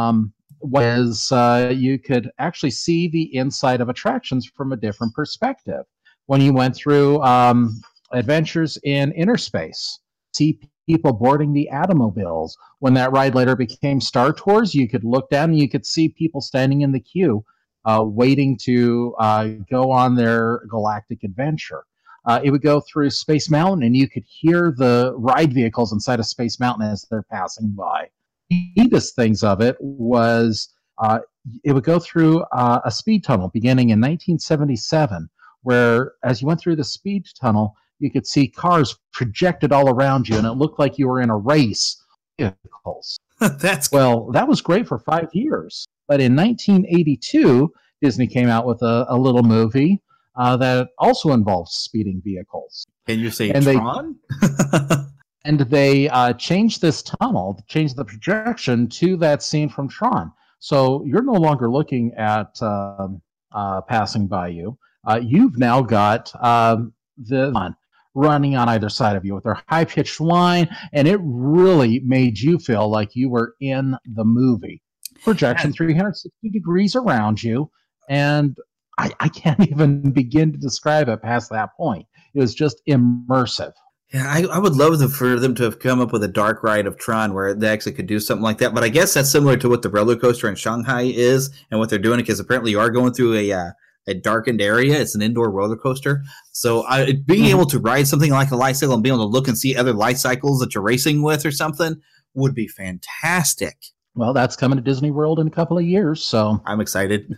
you could actually see the inside of attractions from a different perspective. When you went through Adventures in Inner Space, see people boarding the Atomobiles. When that ride later became Star Tours, you could look down and you could see people standing in the queue waiting to go on their galactic adventure. It would go through Space Mountain, and you could hear the ride vehicles inside of Space Mountain as they're passing by. The neatest things of it was it would go through a speed tunnel beginning in 1977, where as you went through the speed tunnel, you could see cars projected all around you, and it looked like you were in a race. Vehicles.
That's
well, that was great for 5 years. But in 1982, Disney came out with a little movie that also involves speeding vehicles.
Can you say
and
Tron?
They changed this tunnel, changed the projection to that scene from Tron. So you're no longer looking at passing by you. You've now got the running on either side of you with their high-pitched whine, and it really made you feel like you were in the movie. Projection 360 degrees around you, and I can't even begin to describe it past that point. It was just immersive.
Yeah, I would love for them to have come up with a dark ride of Tron where they actually could do something like that. But I guess that's similar to what the roller coaster in Shanghai is and what they're doing, because apparently you are going through a darkened area. It's an indoor roller coaster. So being able to ride something like a light cycle and being able to look and see other light cycles that you're racing with or something would be fantastic.
Well, that's coming to Disney World in a couple of years, so
I'm excited.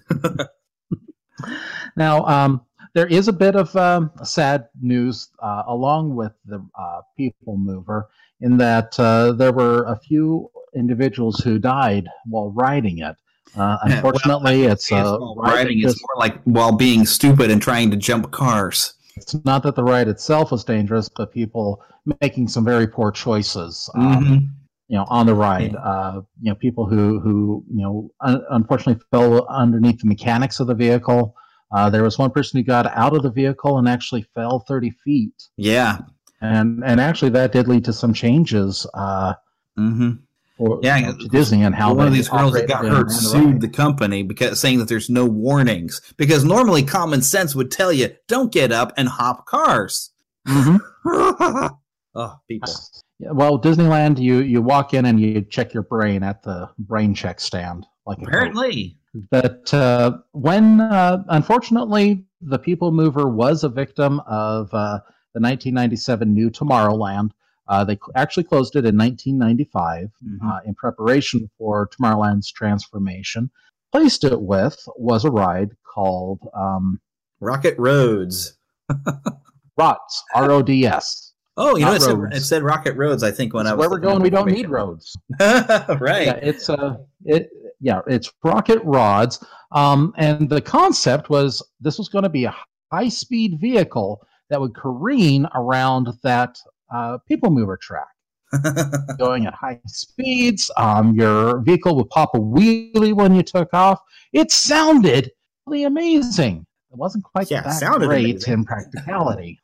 Now, there is a bit of sad news along with the People Mover in that there were a few individuals who died while riding it. Unfortunately, it's
riding is more like while being stupid and trying to jump cars.
It's not that the ride itself was dangerous, but people making some very poor choices. On the ride, people who unfortunately fell underneath the mechanics of the vehicle. There was one person who got out of the vehicle and actually fell 30 feet.
Yeah.
And actually that did lead to some changes to Disney and how
one of these girls that got hurt sued the company because saying that there's no warnings. Because normally common sense would tell you, don't get up and hop cars. Oh, people.
Yeah, well, Disneyland, you walk in and you check your brain at the brain check stand.
Apparently.
But when, unfortunately, the People Mover was a victim of the 1997 New Tomorrowland. They actually closed it in 1995 in preparation for Tomorrowland's transformation. Placed it with was a ride called
Rocket Roads.
RODS, R-O-D-S.
Oh, you know, it said Rocket Roads, I think, when I was...
Where we're going, we don't need roads.
Right.
Yeah, it's Rocket Rods. And the concept was this was going to be a high-speed vehicle that would careen around that People Mover track. Going at high speeds. Your vehicle would pop a wheelie when you took off. It sounded really amazing. It wasn't quite that great in practicality.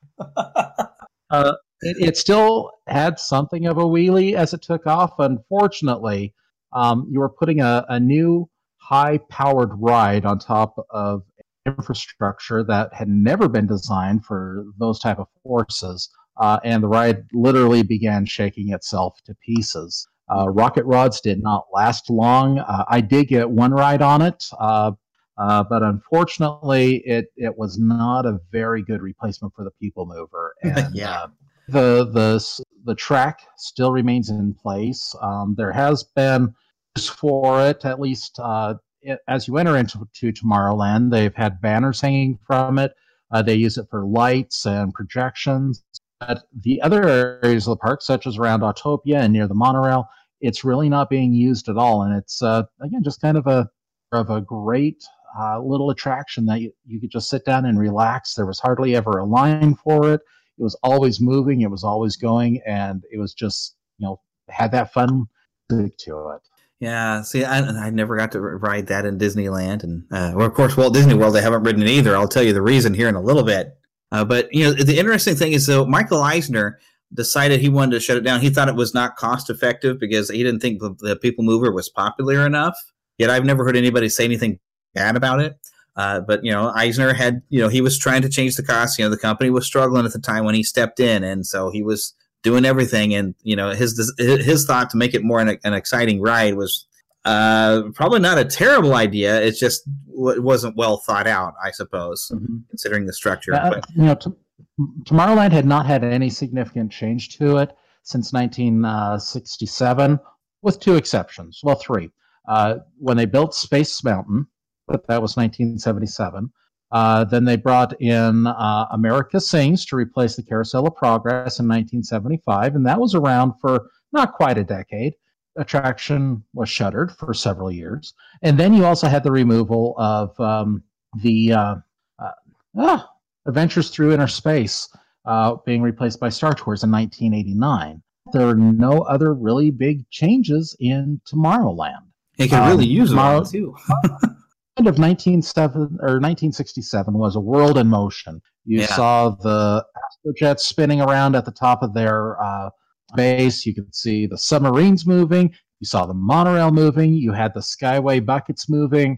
It still had something of a wheelie as it took off. Unfortunately, you were putting a new high-powered ride on top of infrastructure that had never been designed for those type of forces, and the ride literally began shaking itself to pieces. Rocket Rods did not last long. I did get one ride on it, but unfortunately, it was not a very good replacement for the People Mover. And, the track still remains in place. There has been use for it, at least as you enter into Tomorrowland. They've had banners hanging from it. They use it for lights and projections. But the other areas of the park, such as around Autopia and near the monorail, it's really not being used at all. And it's, again, just kind of a great little attraction that you could just sit down and relax. There was hardly ever a line for it. It was always moving. It was always going. And it was just, had that fun to it.
Yeah, see, I never got to ride that in Disneyland. And, well, of course, Walt Disney World, they haven't ridden it either. I'll tell you the reason here in a little bit. But, the interesting thing is, though, Michael Eisner decided he wanted to shut it down. He thought it was not cost effective because he didn't think the People Mover was popular enough. Yet I've never heard anybody say anything bad about it. But, Eisner had, he was trying to change the cost. The company was struggling at the time when he stepped in. And so he was doing everything. And, his thought to make it more an exciting ride was probably not a terrible idea. It's just it wasn't well thought out, I suppose, considering the structure.
Tomorrowland had not had any significant change to it since 1967, with two exceptions. Well, three. When they built Space Mountain, but that was 1977. Then they brought in America Sings to replace the Carousel of Progress in 1975, and that was around for not quite a decade. Attraction was shuttered for several years. And then you also had the removal of the Adventures Through Inner Space being replaced by Star Tours in 1989. There are no other really big changes in Tomorrowland.
It could really use them too.
End of 1967 was A World in Motion. You saw the Astrojets spinning around at the top of their base. You could see the submarines moving. You saw the monorail moving. You had the Skyway buckets moving.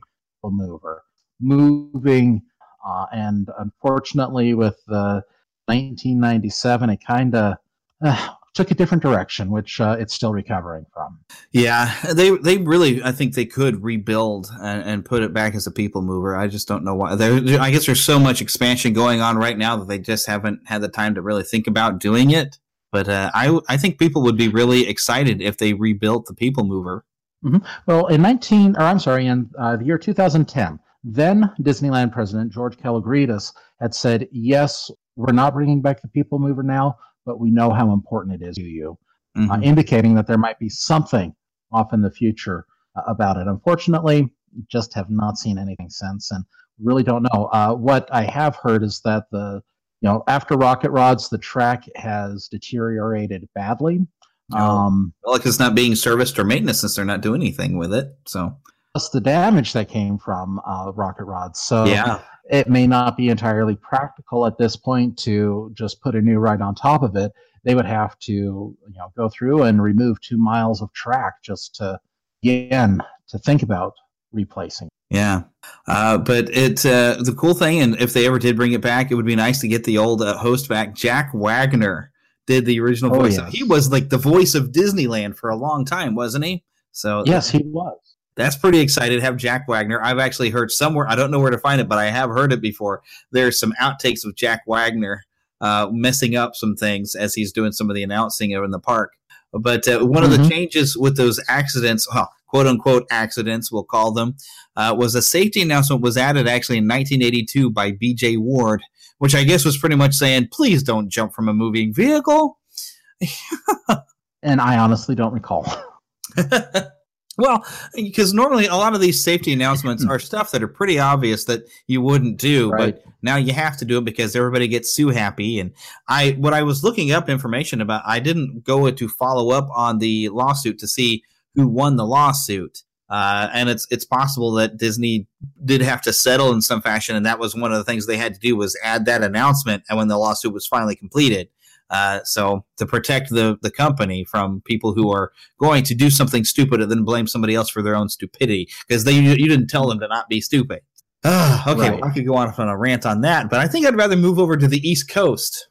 Moving. And unfortunately, with the 1997, it kind of took a different direction, which it's still recovering from.
Yeah, they really, I think they could rebuild and put it back as a people mover. I just don't know why. I guess there's so much expansion going on right now that they just haven't had the time to really think about doing it. But I think people would be really excited if they rebuilt the people mover.
Mm-hmm. Well, in the year 2010, then Disneyland president George Kalogridis had said, yes, we're not bringing back the people mover now, but we know how important it is to you, indicating that there might be something off in the future about it. Unfortunately, just have not seen anything since, and really don't know. What I have heard is that after Rocket Rods, the track has deteriorated badly.
Well, it's not being serviced or maintenance since they're not doing anything with it. So
plus the damage that came from Rocket Rods. So it may not be entirely practical at this point to just put a new ride on top of it. They would have to go through and remove 2 miles of track just to think about replacing.
Yeah, but it's the cool thing, and if they ever did bring it back, it would be nice to get the old host back. Jack Wagner did the original voice.
Yes.
He was like the voice of Disneyland for a long time, wasn't he? So
yes, he was.
That's pretty exciting to have Jack Wagner. I've actually heard somewhere, I don't know where to find it, but I have heard it before. There's some outtakes of Jack Wagner messing up some things as he's doing some of the announcing in the park. But one of the changes with those accidents, quote unquote accidents, we'll call them, was a safety announcement was added actually in 1982 by B.J. Ward, which I guess was pretty much saying, please don't jump from a moving vehicle.
And I honestly don't recall.
Well, because normally a lot of these safety announcements are stuff that are pretty obvious that you wouldn't do,
right.
But now you have to do it because everybody gets so happy. And what I was looking up information about, I didn't go to follow up on the lawsuit to see who won the lawsuit. And it's possible that Disney did have to settle in some fashion, and that was one of the things they had to do was add that announcement and when the lawsuit was finally completed. So to protect the company from people who are going to do something stupid and then blame somebody else for their own stupidity because you didn't tell them to not be stupid. Okay, right. Well, I could go on a rant on that, but I think I'd rather move over to the East Coast.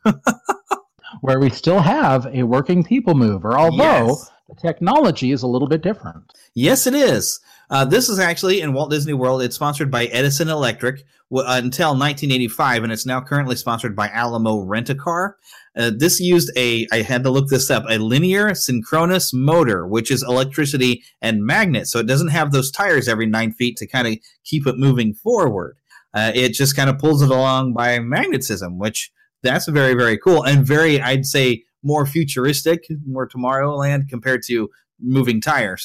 Where we still have a working people mover, although the technology is a little bit different.
Yes, it is. This is actually in Walt Disney World. It's sponsored by Edison Electric until 1985, and it's now currently sponsored by Alamo Rent-A-Car. This used I had to look this up, a linear synchronous motor, which is electricity and magnet. So it doesn't have those tires every 9 feet to kind of keep it moving forward. It just kind of pulls it along by magnetism, which that's very, very cool and very, I'd say, more futuristic, more Tomorrowland compared to moving tires.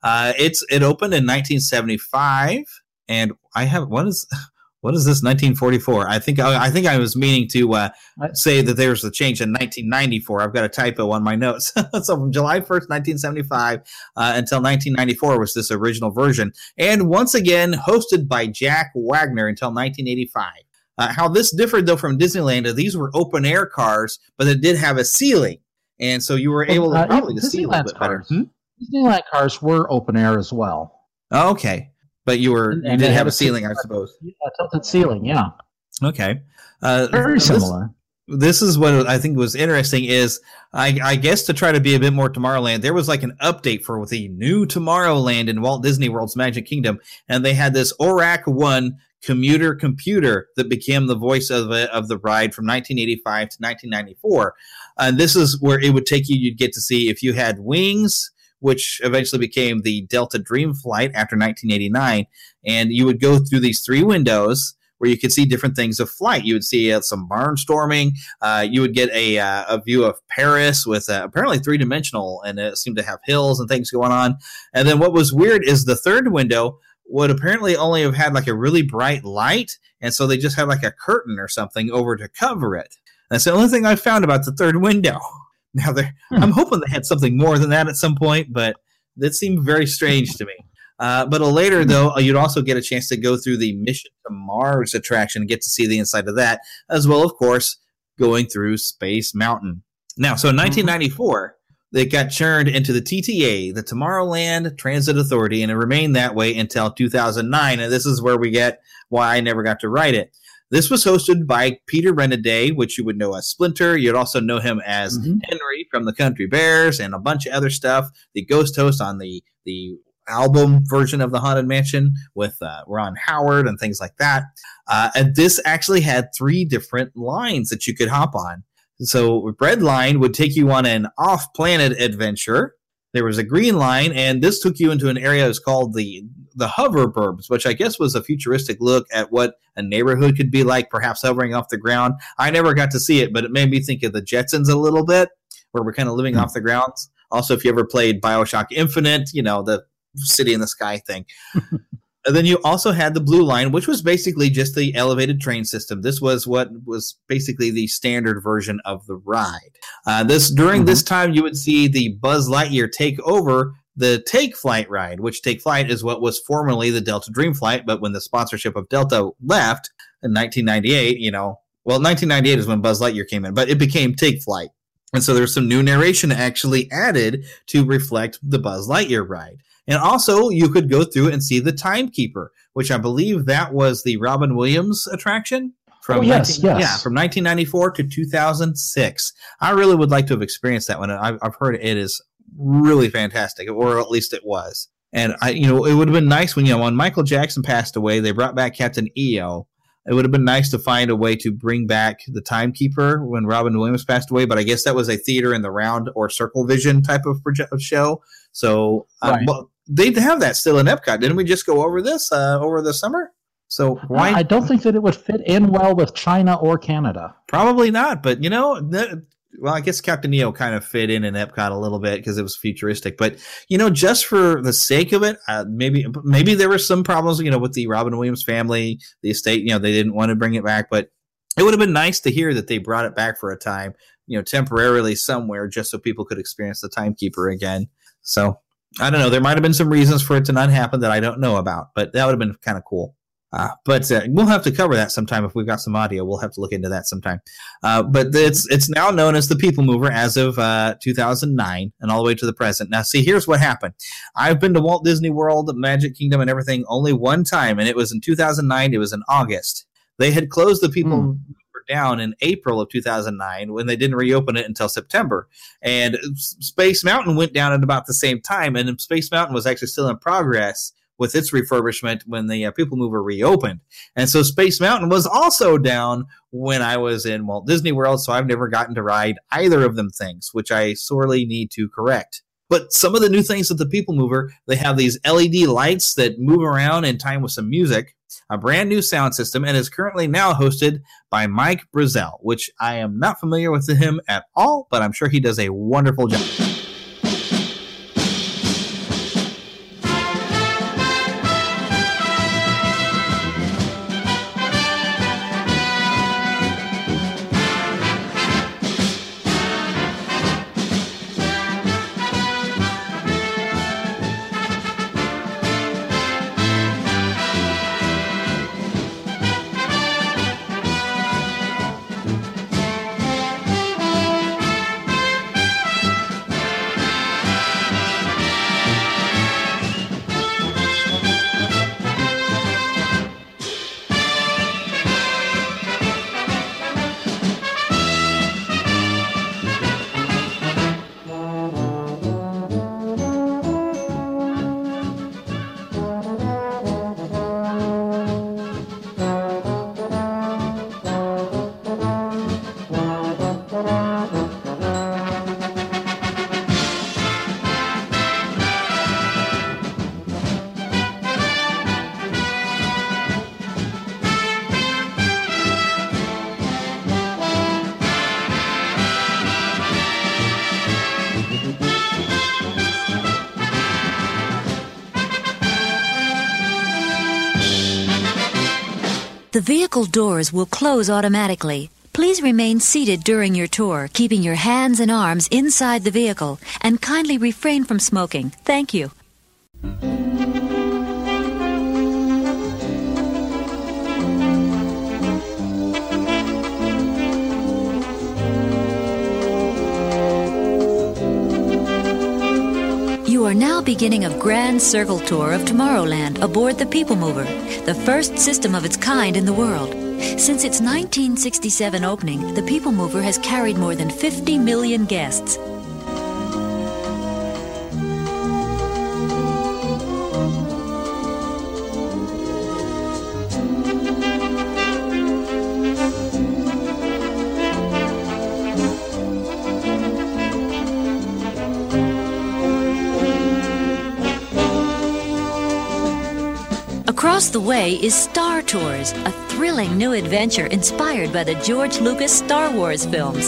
It opened in 1975, and I have what is this 1944? I think I was meaning to say that there's a change in 1994. I've got a typo on my notes. So from July 1st, 1975 until 1994 was this original version, and once again hosted by Jack Wagner until 1985. How this differed though from Disneyland, these were open air cars, but it did have a ceiling, and so you were able to probably to see a little bit better.
Disneyland cars were open air as well.
Okay. But you did have a ceiling, I suppose.
Yeah, tilted ceiling, yeah.
Okay.
Very similar.
This is what I think was interesting is, I guess to try to be a bit more Tomorrowland, there was like an update for the new Tomorrowland in Walt Disney World's Magic Kingdom, and they had this ORAC 1 computer that became the voice of the ride from 1985 to 1994. And this is where it would take you, you'd get to see if you had wings, which eventually became the Delta Dream Flight after 1989. And you would go through these 3 windows where you could see different things of flight. You would see some barnstorming. You would get a view of Paris with apparently 3-dimensional, and it seemed to have hills and things going on. And then what was weird is the third window would apparently only have had like a really bright light, and so they just had like a curtain or something over to cover it. That's the only thing I found about the third window. Now, I'm hoping they had something more than that at some point, but that seemed very strange to me. But later, though, you'd also get a chance to go through the Mission to Mars attraction and get to see the inside of that, as well, of course, going through Space Mountain. Now, so in 1994, they got churned into the TTA, the Tomorrowland Transit Authority, and it remained that way until 2009. And this is where we get why I never got to ride it. This was hosted by Peter Renaday, which you would know as Splinter. You'd also know him as Henry from the Country Bears and a bunch of other stuff. The ghost host on the album version of the Haunted Mansion with Ron Howard and things like that. And this actually had 3 different lines that you could hop on. So Red Line would take you on an off-planet adventure. There was a green line, and this took you into an area that's called the Hoverburbs, which I guess was a futuristic look at what a neighborhood could be like, perhaps hovering off the ground. I never got to see it, but it made me think of the Jetsons a little bit, where we're kind of living off the grounds. Also, if you ever played BioShock Infinite, the city in the sky thing. And then you also had the Blue Line, which was basically just the elevated train system. This was what was basically the standard version of the ride. During this time, you would see the Buzz Lightyear take over the Take Flight ride, which Take Flight is what was formerly the Delta Dream Flight, but when the sponsorship of Delta left in 1998, 1998 is when Buzz Lightyear came in, but it became Take Flight. And so there's some new narration actually added to reflect the Buzz Lightyear ride. And also, you could go through and see the Timekeeper, which I believe that was the Robin Williams attraction from 1994 to 2006. I really would like to have experienced that one. I've heard it is really fantastic, or at least it was. And it would have been nice when Michael Jackson passed away, they brought back Captain EO. It would have been nice to find a way to bring back the Timekeeper when Robin Williams passed away, but I guess that was a theater in the round or circle vision type of show. So they'd have that still in Epcot. Didn't we just go over this over the summer? So why?
I don't think that it would fit in well with China or Canada.
Probably not, but I guess Captain EO kind of fit in Epcot a little bit because it was futuristic. But, just for the sake of it, maybe there were some problems, with the Robin Williams family, the estate, they didn't want to bring it back. But it would have been nice to hear that they brought it back for a time, temporarily somewhere just so people could experience the Timekeeper again. So I don't know. There might have been some reasons for it to not happen that I don't know about, but that would have been kind of cool. But we'll have to cover that sometime if we've got some audio. We'll have to look into that sometime. But it's now known as the People Mover as of 2009 and all the way to the present. Now, see, here's what happened. I've been to Walt Disney World, Magic Kingdom, and everything only one time, and it was in 2009. It was in August. They had closed the People Mover down in April of 2009 when they didn't reopen it until September. And Space Mountain went down at about the same time, and Space Mountain was actually still in progress with its refurbishment when the People Mover reopened. And so Space Mountain was also down when I was in Walt Disney World, so I've never gotten to ride either of them things, which I sorely need to correct. But some of the new things with the People Mover, they have these LED lights that move around in time with some music, a brand new sound system, and is currently now hosted by Mike Brazel, which I am not familiar with him at all, but I'm sure he does a wonderful job.
The vehicle doors will close automatically. Please remain seated during your tour, keeping your hands and arms inside the vehicle, and kindly refrain from smoking. Thank you. You are now beginning a grand circle tour of Tomorrowland aboard the People Mover, the first system of its kind in the world. Since its 1967 opening, the People Mover has carried more than 50 million guests. Across the way is Star Tours, a thrilling new adventure inspired by the George Lucas Star Wars films.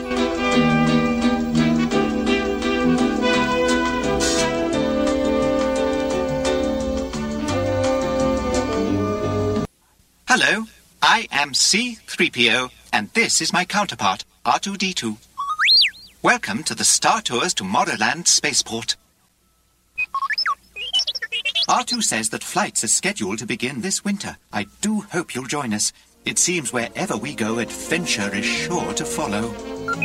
Hello, I am C-3PO, and this is my counterpart, R2-D2. Welcome to the Star Tours Tomorrowland Spaceport. R2 says that flights are scheduled to begin this winter. I do hope you'll join us. It seems wherever we go, adventure is sure to follow.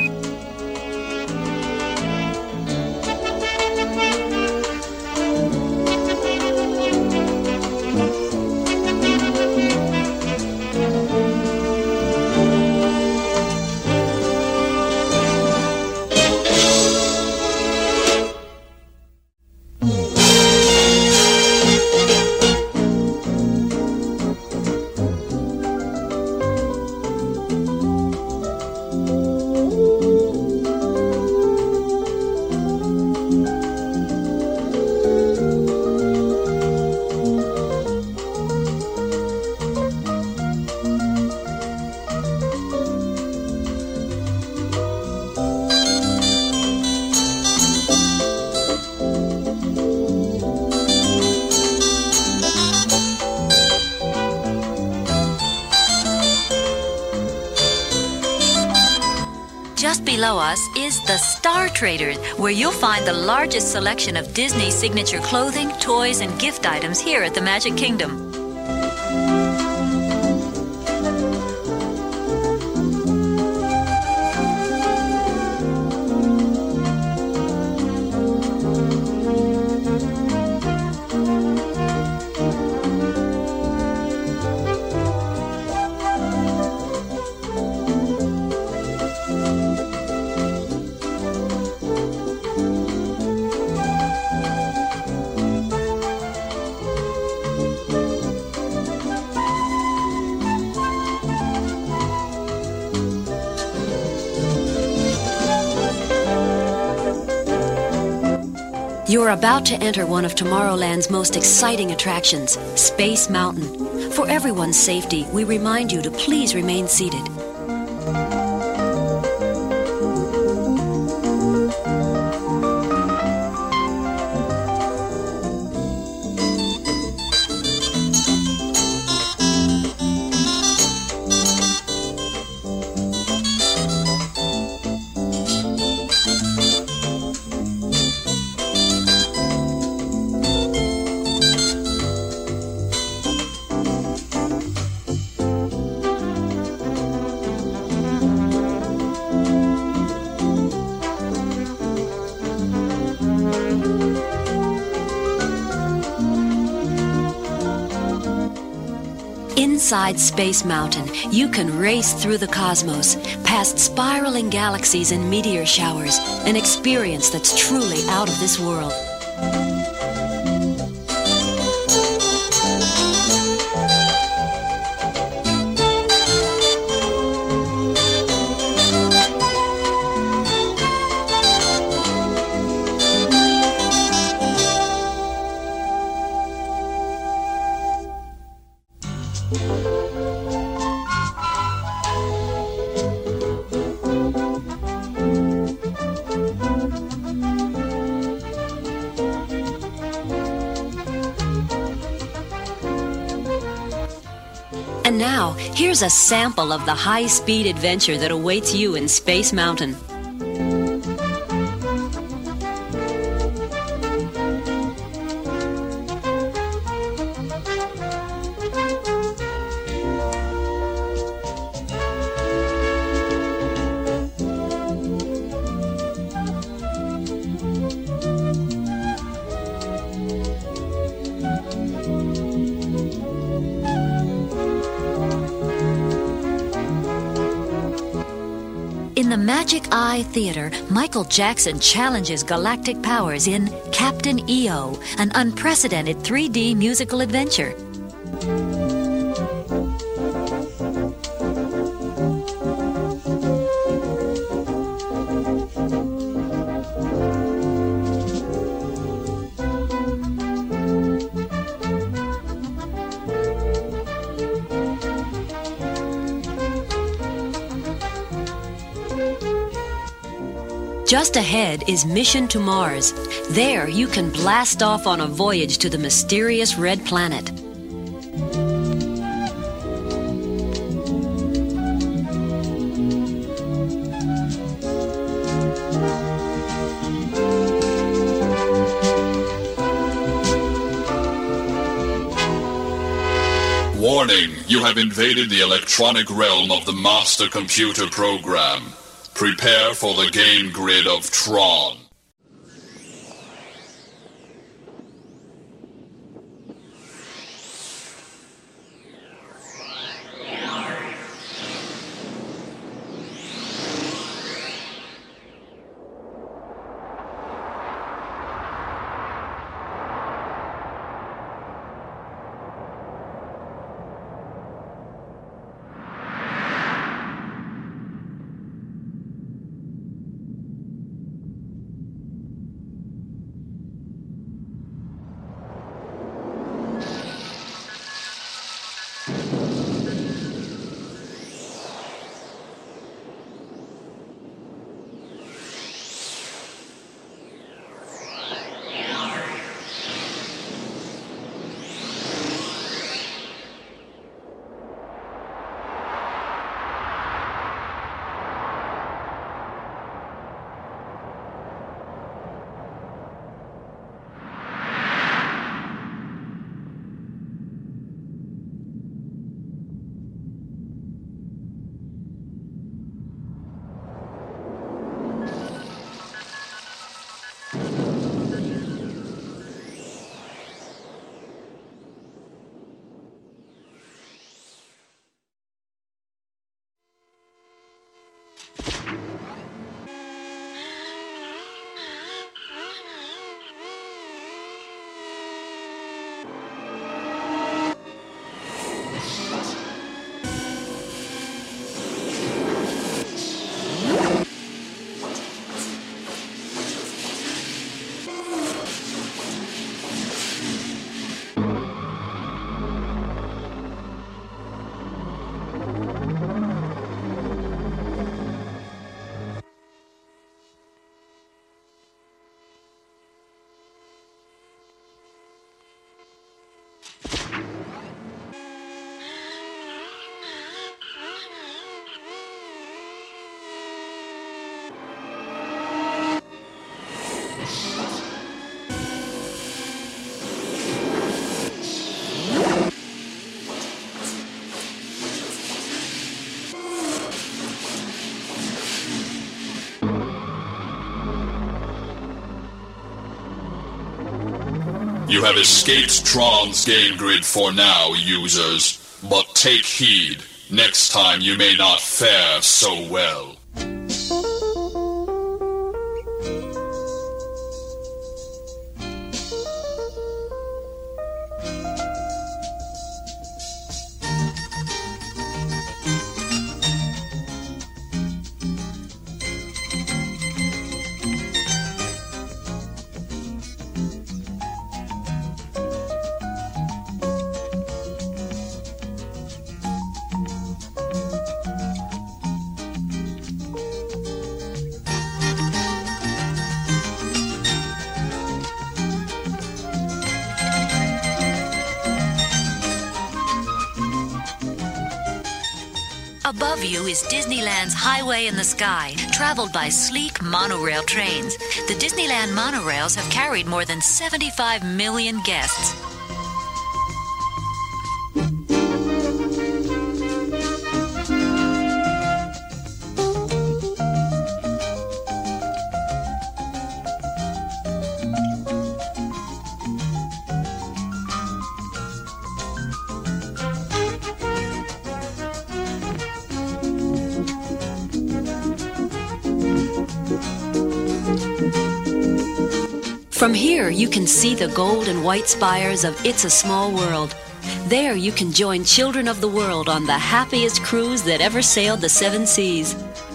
Just below us is the Star Traders, where you'll find the largest selection of Disney signature clothing, toys, and gift items here at the Magic Kingdom. You're about to enter one of Tomorrowland's most exciting attractions, Space Mountain. For everyone's safety, we remind you to please remain seated. Inside Space Mountain, you can race through the cosmos, past spiraling galaxies and meteor showers, an experience that's truly out of this world. And now, here's a sample of the high-speed adventure that awaits you in Space Mountain. In the Magic Eye Theater, Michael Jackson challenges galactic powers in Captain EO, an unprecedented 3D musical adventure. Just ahead is Mission to Mars. There, you can blast off on a voyage to the mysterious Red Planet.
Warning, you have invaded the electronic realm of the Master Computer Program. Prepare for the game grid of Tron. You have escaped Tron's game grid for now, users. But take heed. Next time you may not fare so well.
Above you is Disneyland's Highway in the Sky, traveled by sleek monorail trains. The Disneyland monorails have carried more than 75 million guests. From here, you can see the gold and white spires of It's a Small World. There, you can join children of the world on the happiest cruise that ever sailed the 7 seas.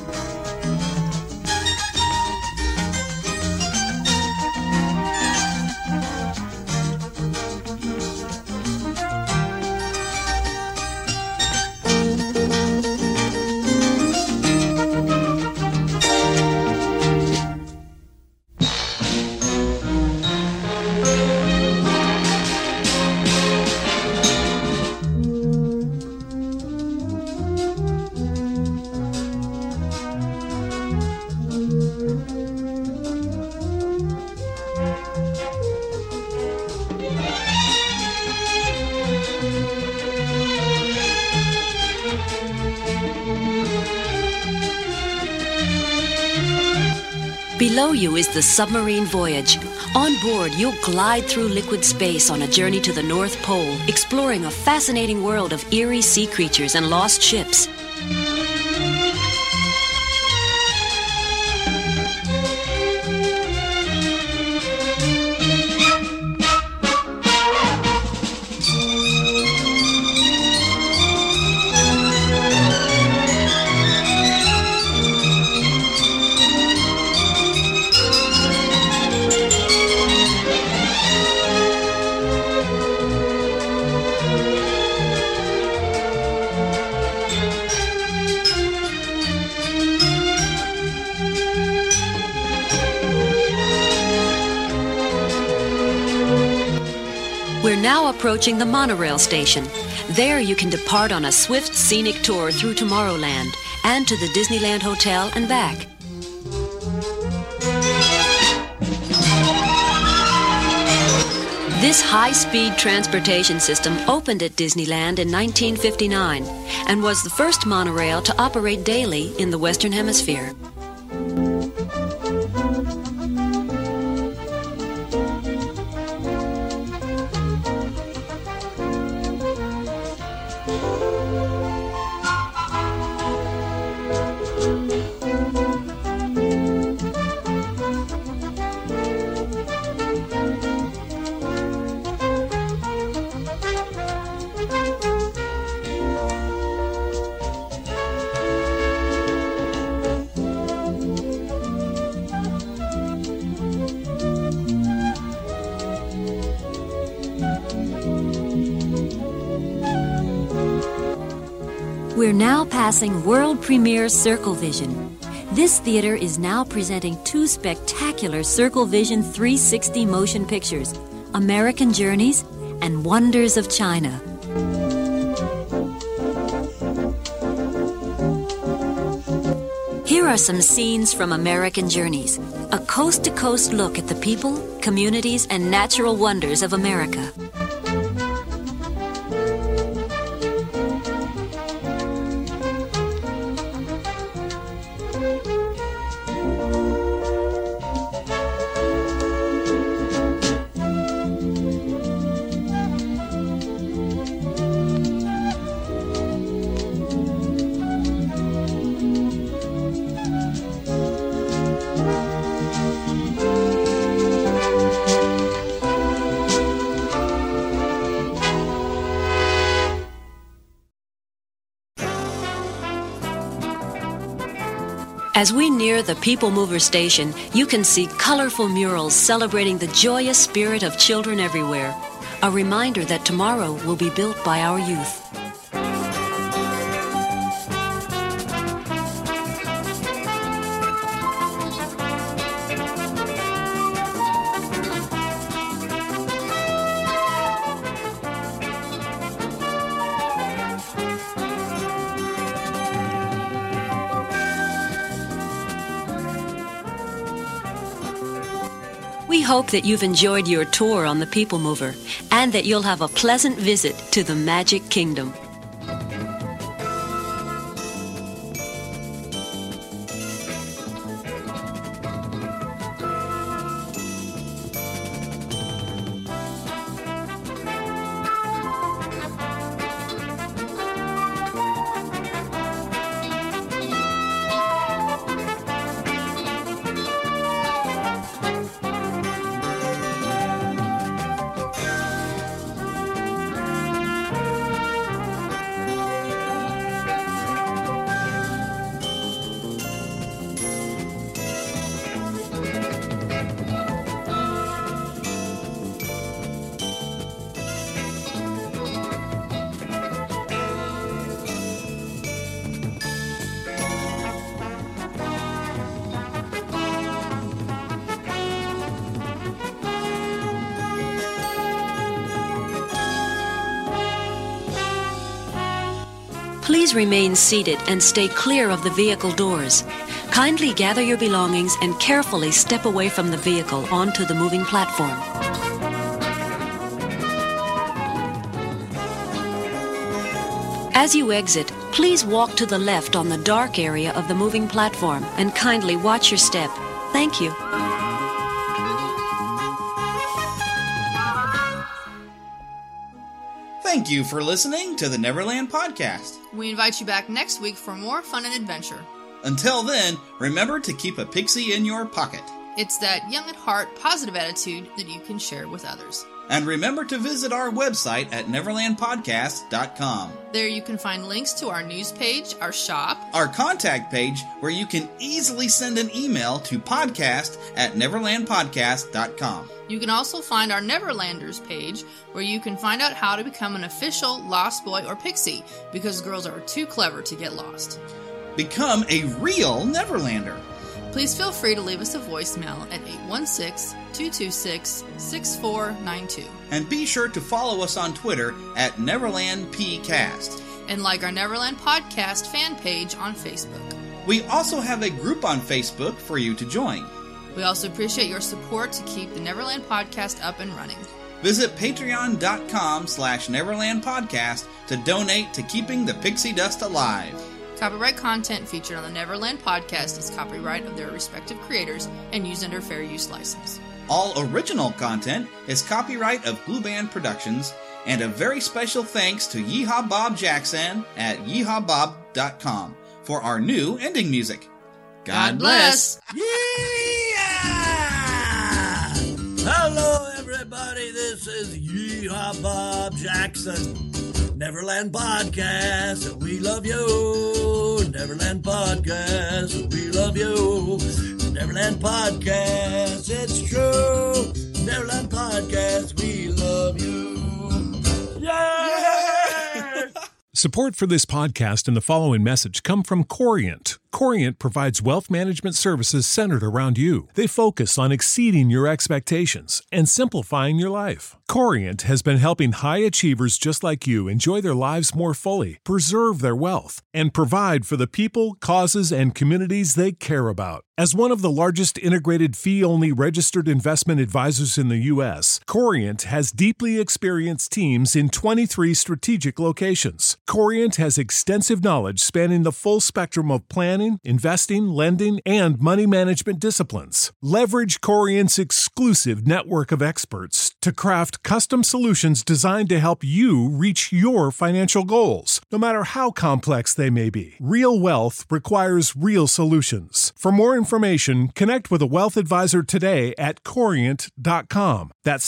Below you is the submarine voyage. On board, you'll glide through liquid space on a journey to the North Pole, exploring a fascinating world of eerie sea creatures and lost ships. We're now approaching the monorail station. There you can depart on a swift scenic tour through Tomorrowland and to the Disneyland Hotel and back. This high-speed transportation system opened at Disneyland in 1959 and was the first monorail to operate daily in the Western Hemisphere. We're now passing world premiere Circle Vision. This theater is now presenting 2 spectacular Circle Vision 360 motion pictures, American Journeys and Wonders of China. Here are some scenes from American Journeys, a coast-to-coast look at the people, communities, and natural wonders of America. As we near the People Mover station, you can see colorful murals celebrating the joyous spirit of children everywhere, a reminder that tomorrow will be built by our youth. We hope that you've enjoyed your tour on the People Mover and that you'll have a pleasant visit to the Magic Kingdom. Please remain seated and stay clear of the vehicle doors. Kindly gather your belongings and carefully step away from the vehicle onto the moving platform. As you exit, please walk to the left on the dark area of the moving platform and kindly watch your step. Thank you.
Thank you for listening to the Neverland Podcast.
We invite you back next week for more fun and adventure.
Until then, remember to keep a pixie in your pocket.
It's that young at heart, positive attitude that you can share with others.
And remember to visit our website at neverlandpodcast.com.
There you can find links to our news page, our shop,
our contact page, where you can easily send an email to podcast@neverlandpodcast.com.
You can also find our Neverlanders page, where you can find out how to become an official Lost Boy or Pixie, because girls are too clever to get lost.
Become a real Neverlander.
Please feel free to leave us a voicemail at 816-226-6492.
And be sure to follow us on Twitter at NeverlandPcast.
And like our Neverland Podcast fan page on Facebook.
We also have a group on Facebook for you to join.
We also appreciate your support to keep the Neverland Podcast up and running.
Visit patreon.com/NeverlandPodcast to donate to keeping the pixie dust alive.
Copyright content featured on the Neverland Podcast is copyright of their respective creators and used under fair use license.
All original content is copyright of Blue Band Productions, and a very special thanks to Yeehaw Bob Jackson at yeehawbob.com for our new ending music.
God bless!
Hello, everybody. This is Yeehaw Bob Jackson. Neverland Podcast, we love you. Neverland Podcast, we love you. Neverland Podcast, it's true. Neverland Podcast, we love you. Yeah!
Support for this podcast and the following message come from Corient. Corient provides wealth management services centered around you. They focus on exceeding your expectations and simplifying your life. Corient has been helping high achievers just like you enjoy their lives more fully, preserve their wealth, and provide for the people, causes, and communities they care about. As one of the largest integrated fee-only registered investment advisors in the U.S., Corient has deeply experienced teams in 23 strategic locations. Corient has extensive knowledge spanning the full spectrum of planning, investing, lending, and money management disciplines. Leverage Corient's exclusive network of experts to craft custom solutions designed to help you reach your financial goals, no matter how complex they may be. Real wealth requires real solutions. For more information, connect with a wealth advisor today at Corient.com. That's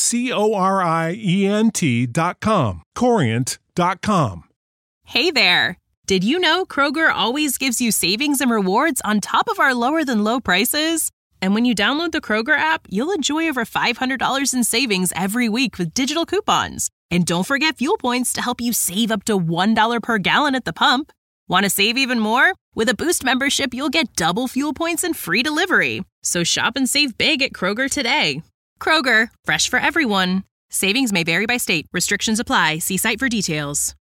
Corient.com. Corient.com.
Hey there! Did you know Kroger always gives you savings and rewards on top of our lower-than-low prices? And when you download the Kroger app, you'll enjoy over $500 in savings every week with digital coupons. And don't forget fuel points to help you save up to $1 per gallon at the pump. Want to save even more? With a Boost membership, you'll get double fuel points and free delivery. So shop and save big at Kroger today. Kroger, fresh for everyone. Savings may vary by state. Restrictions apply. See site for details.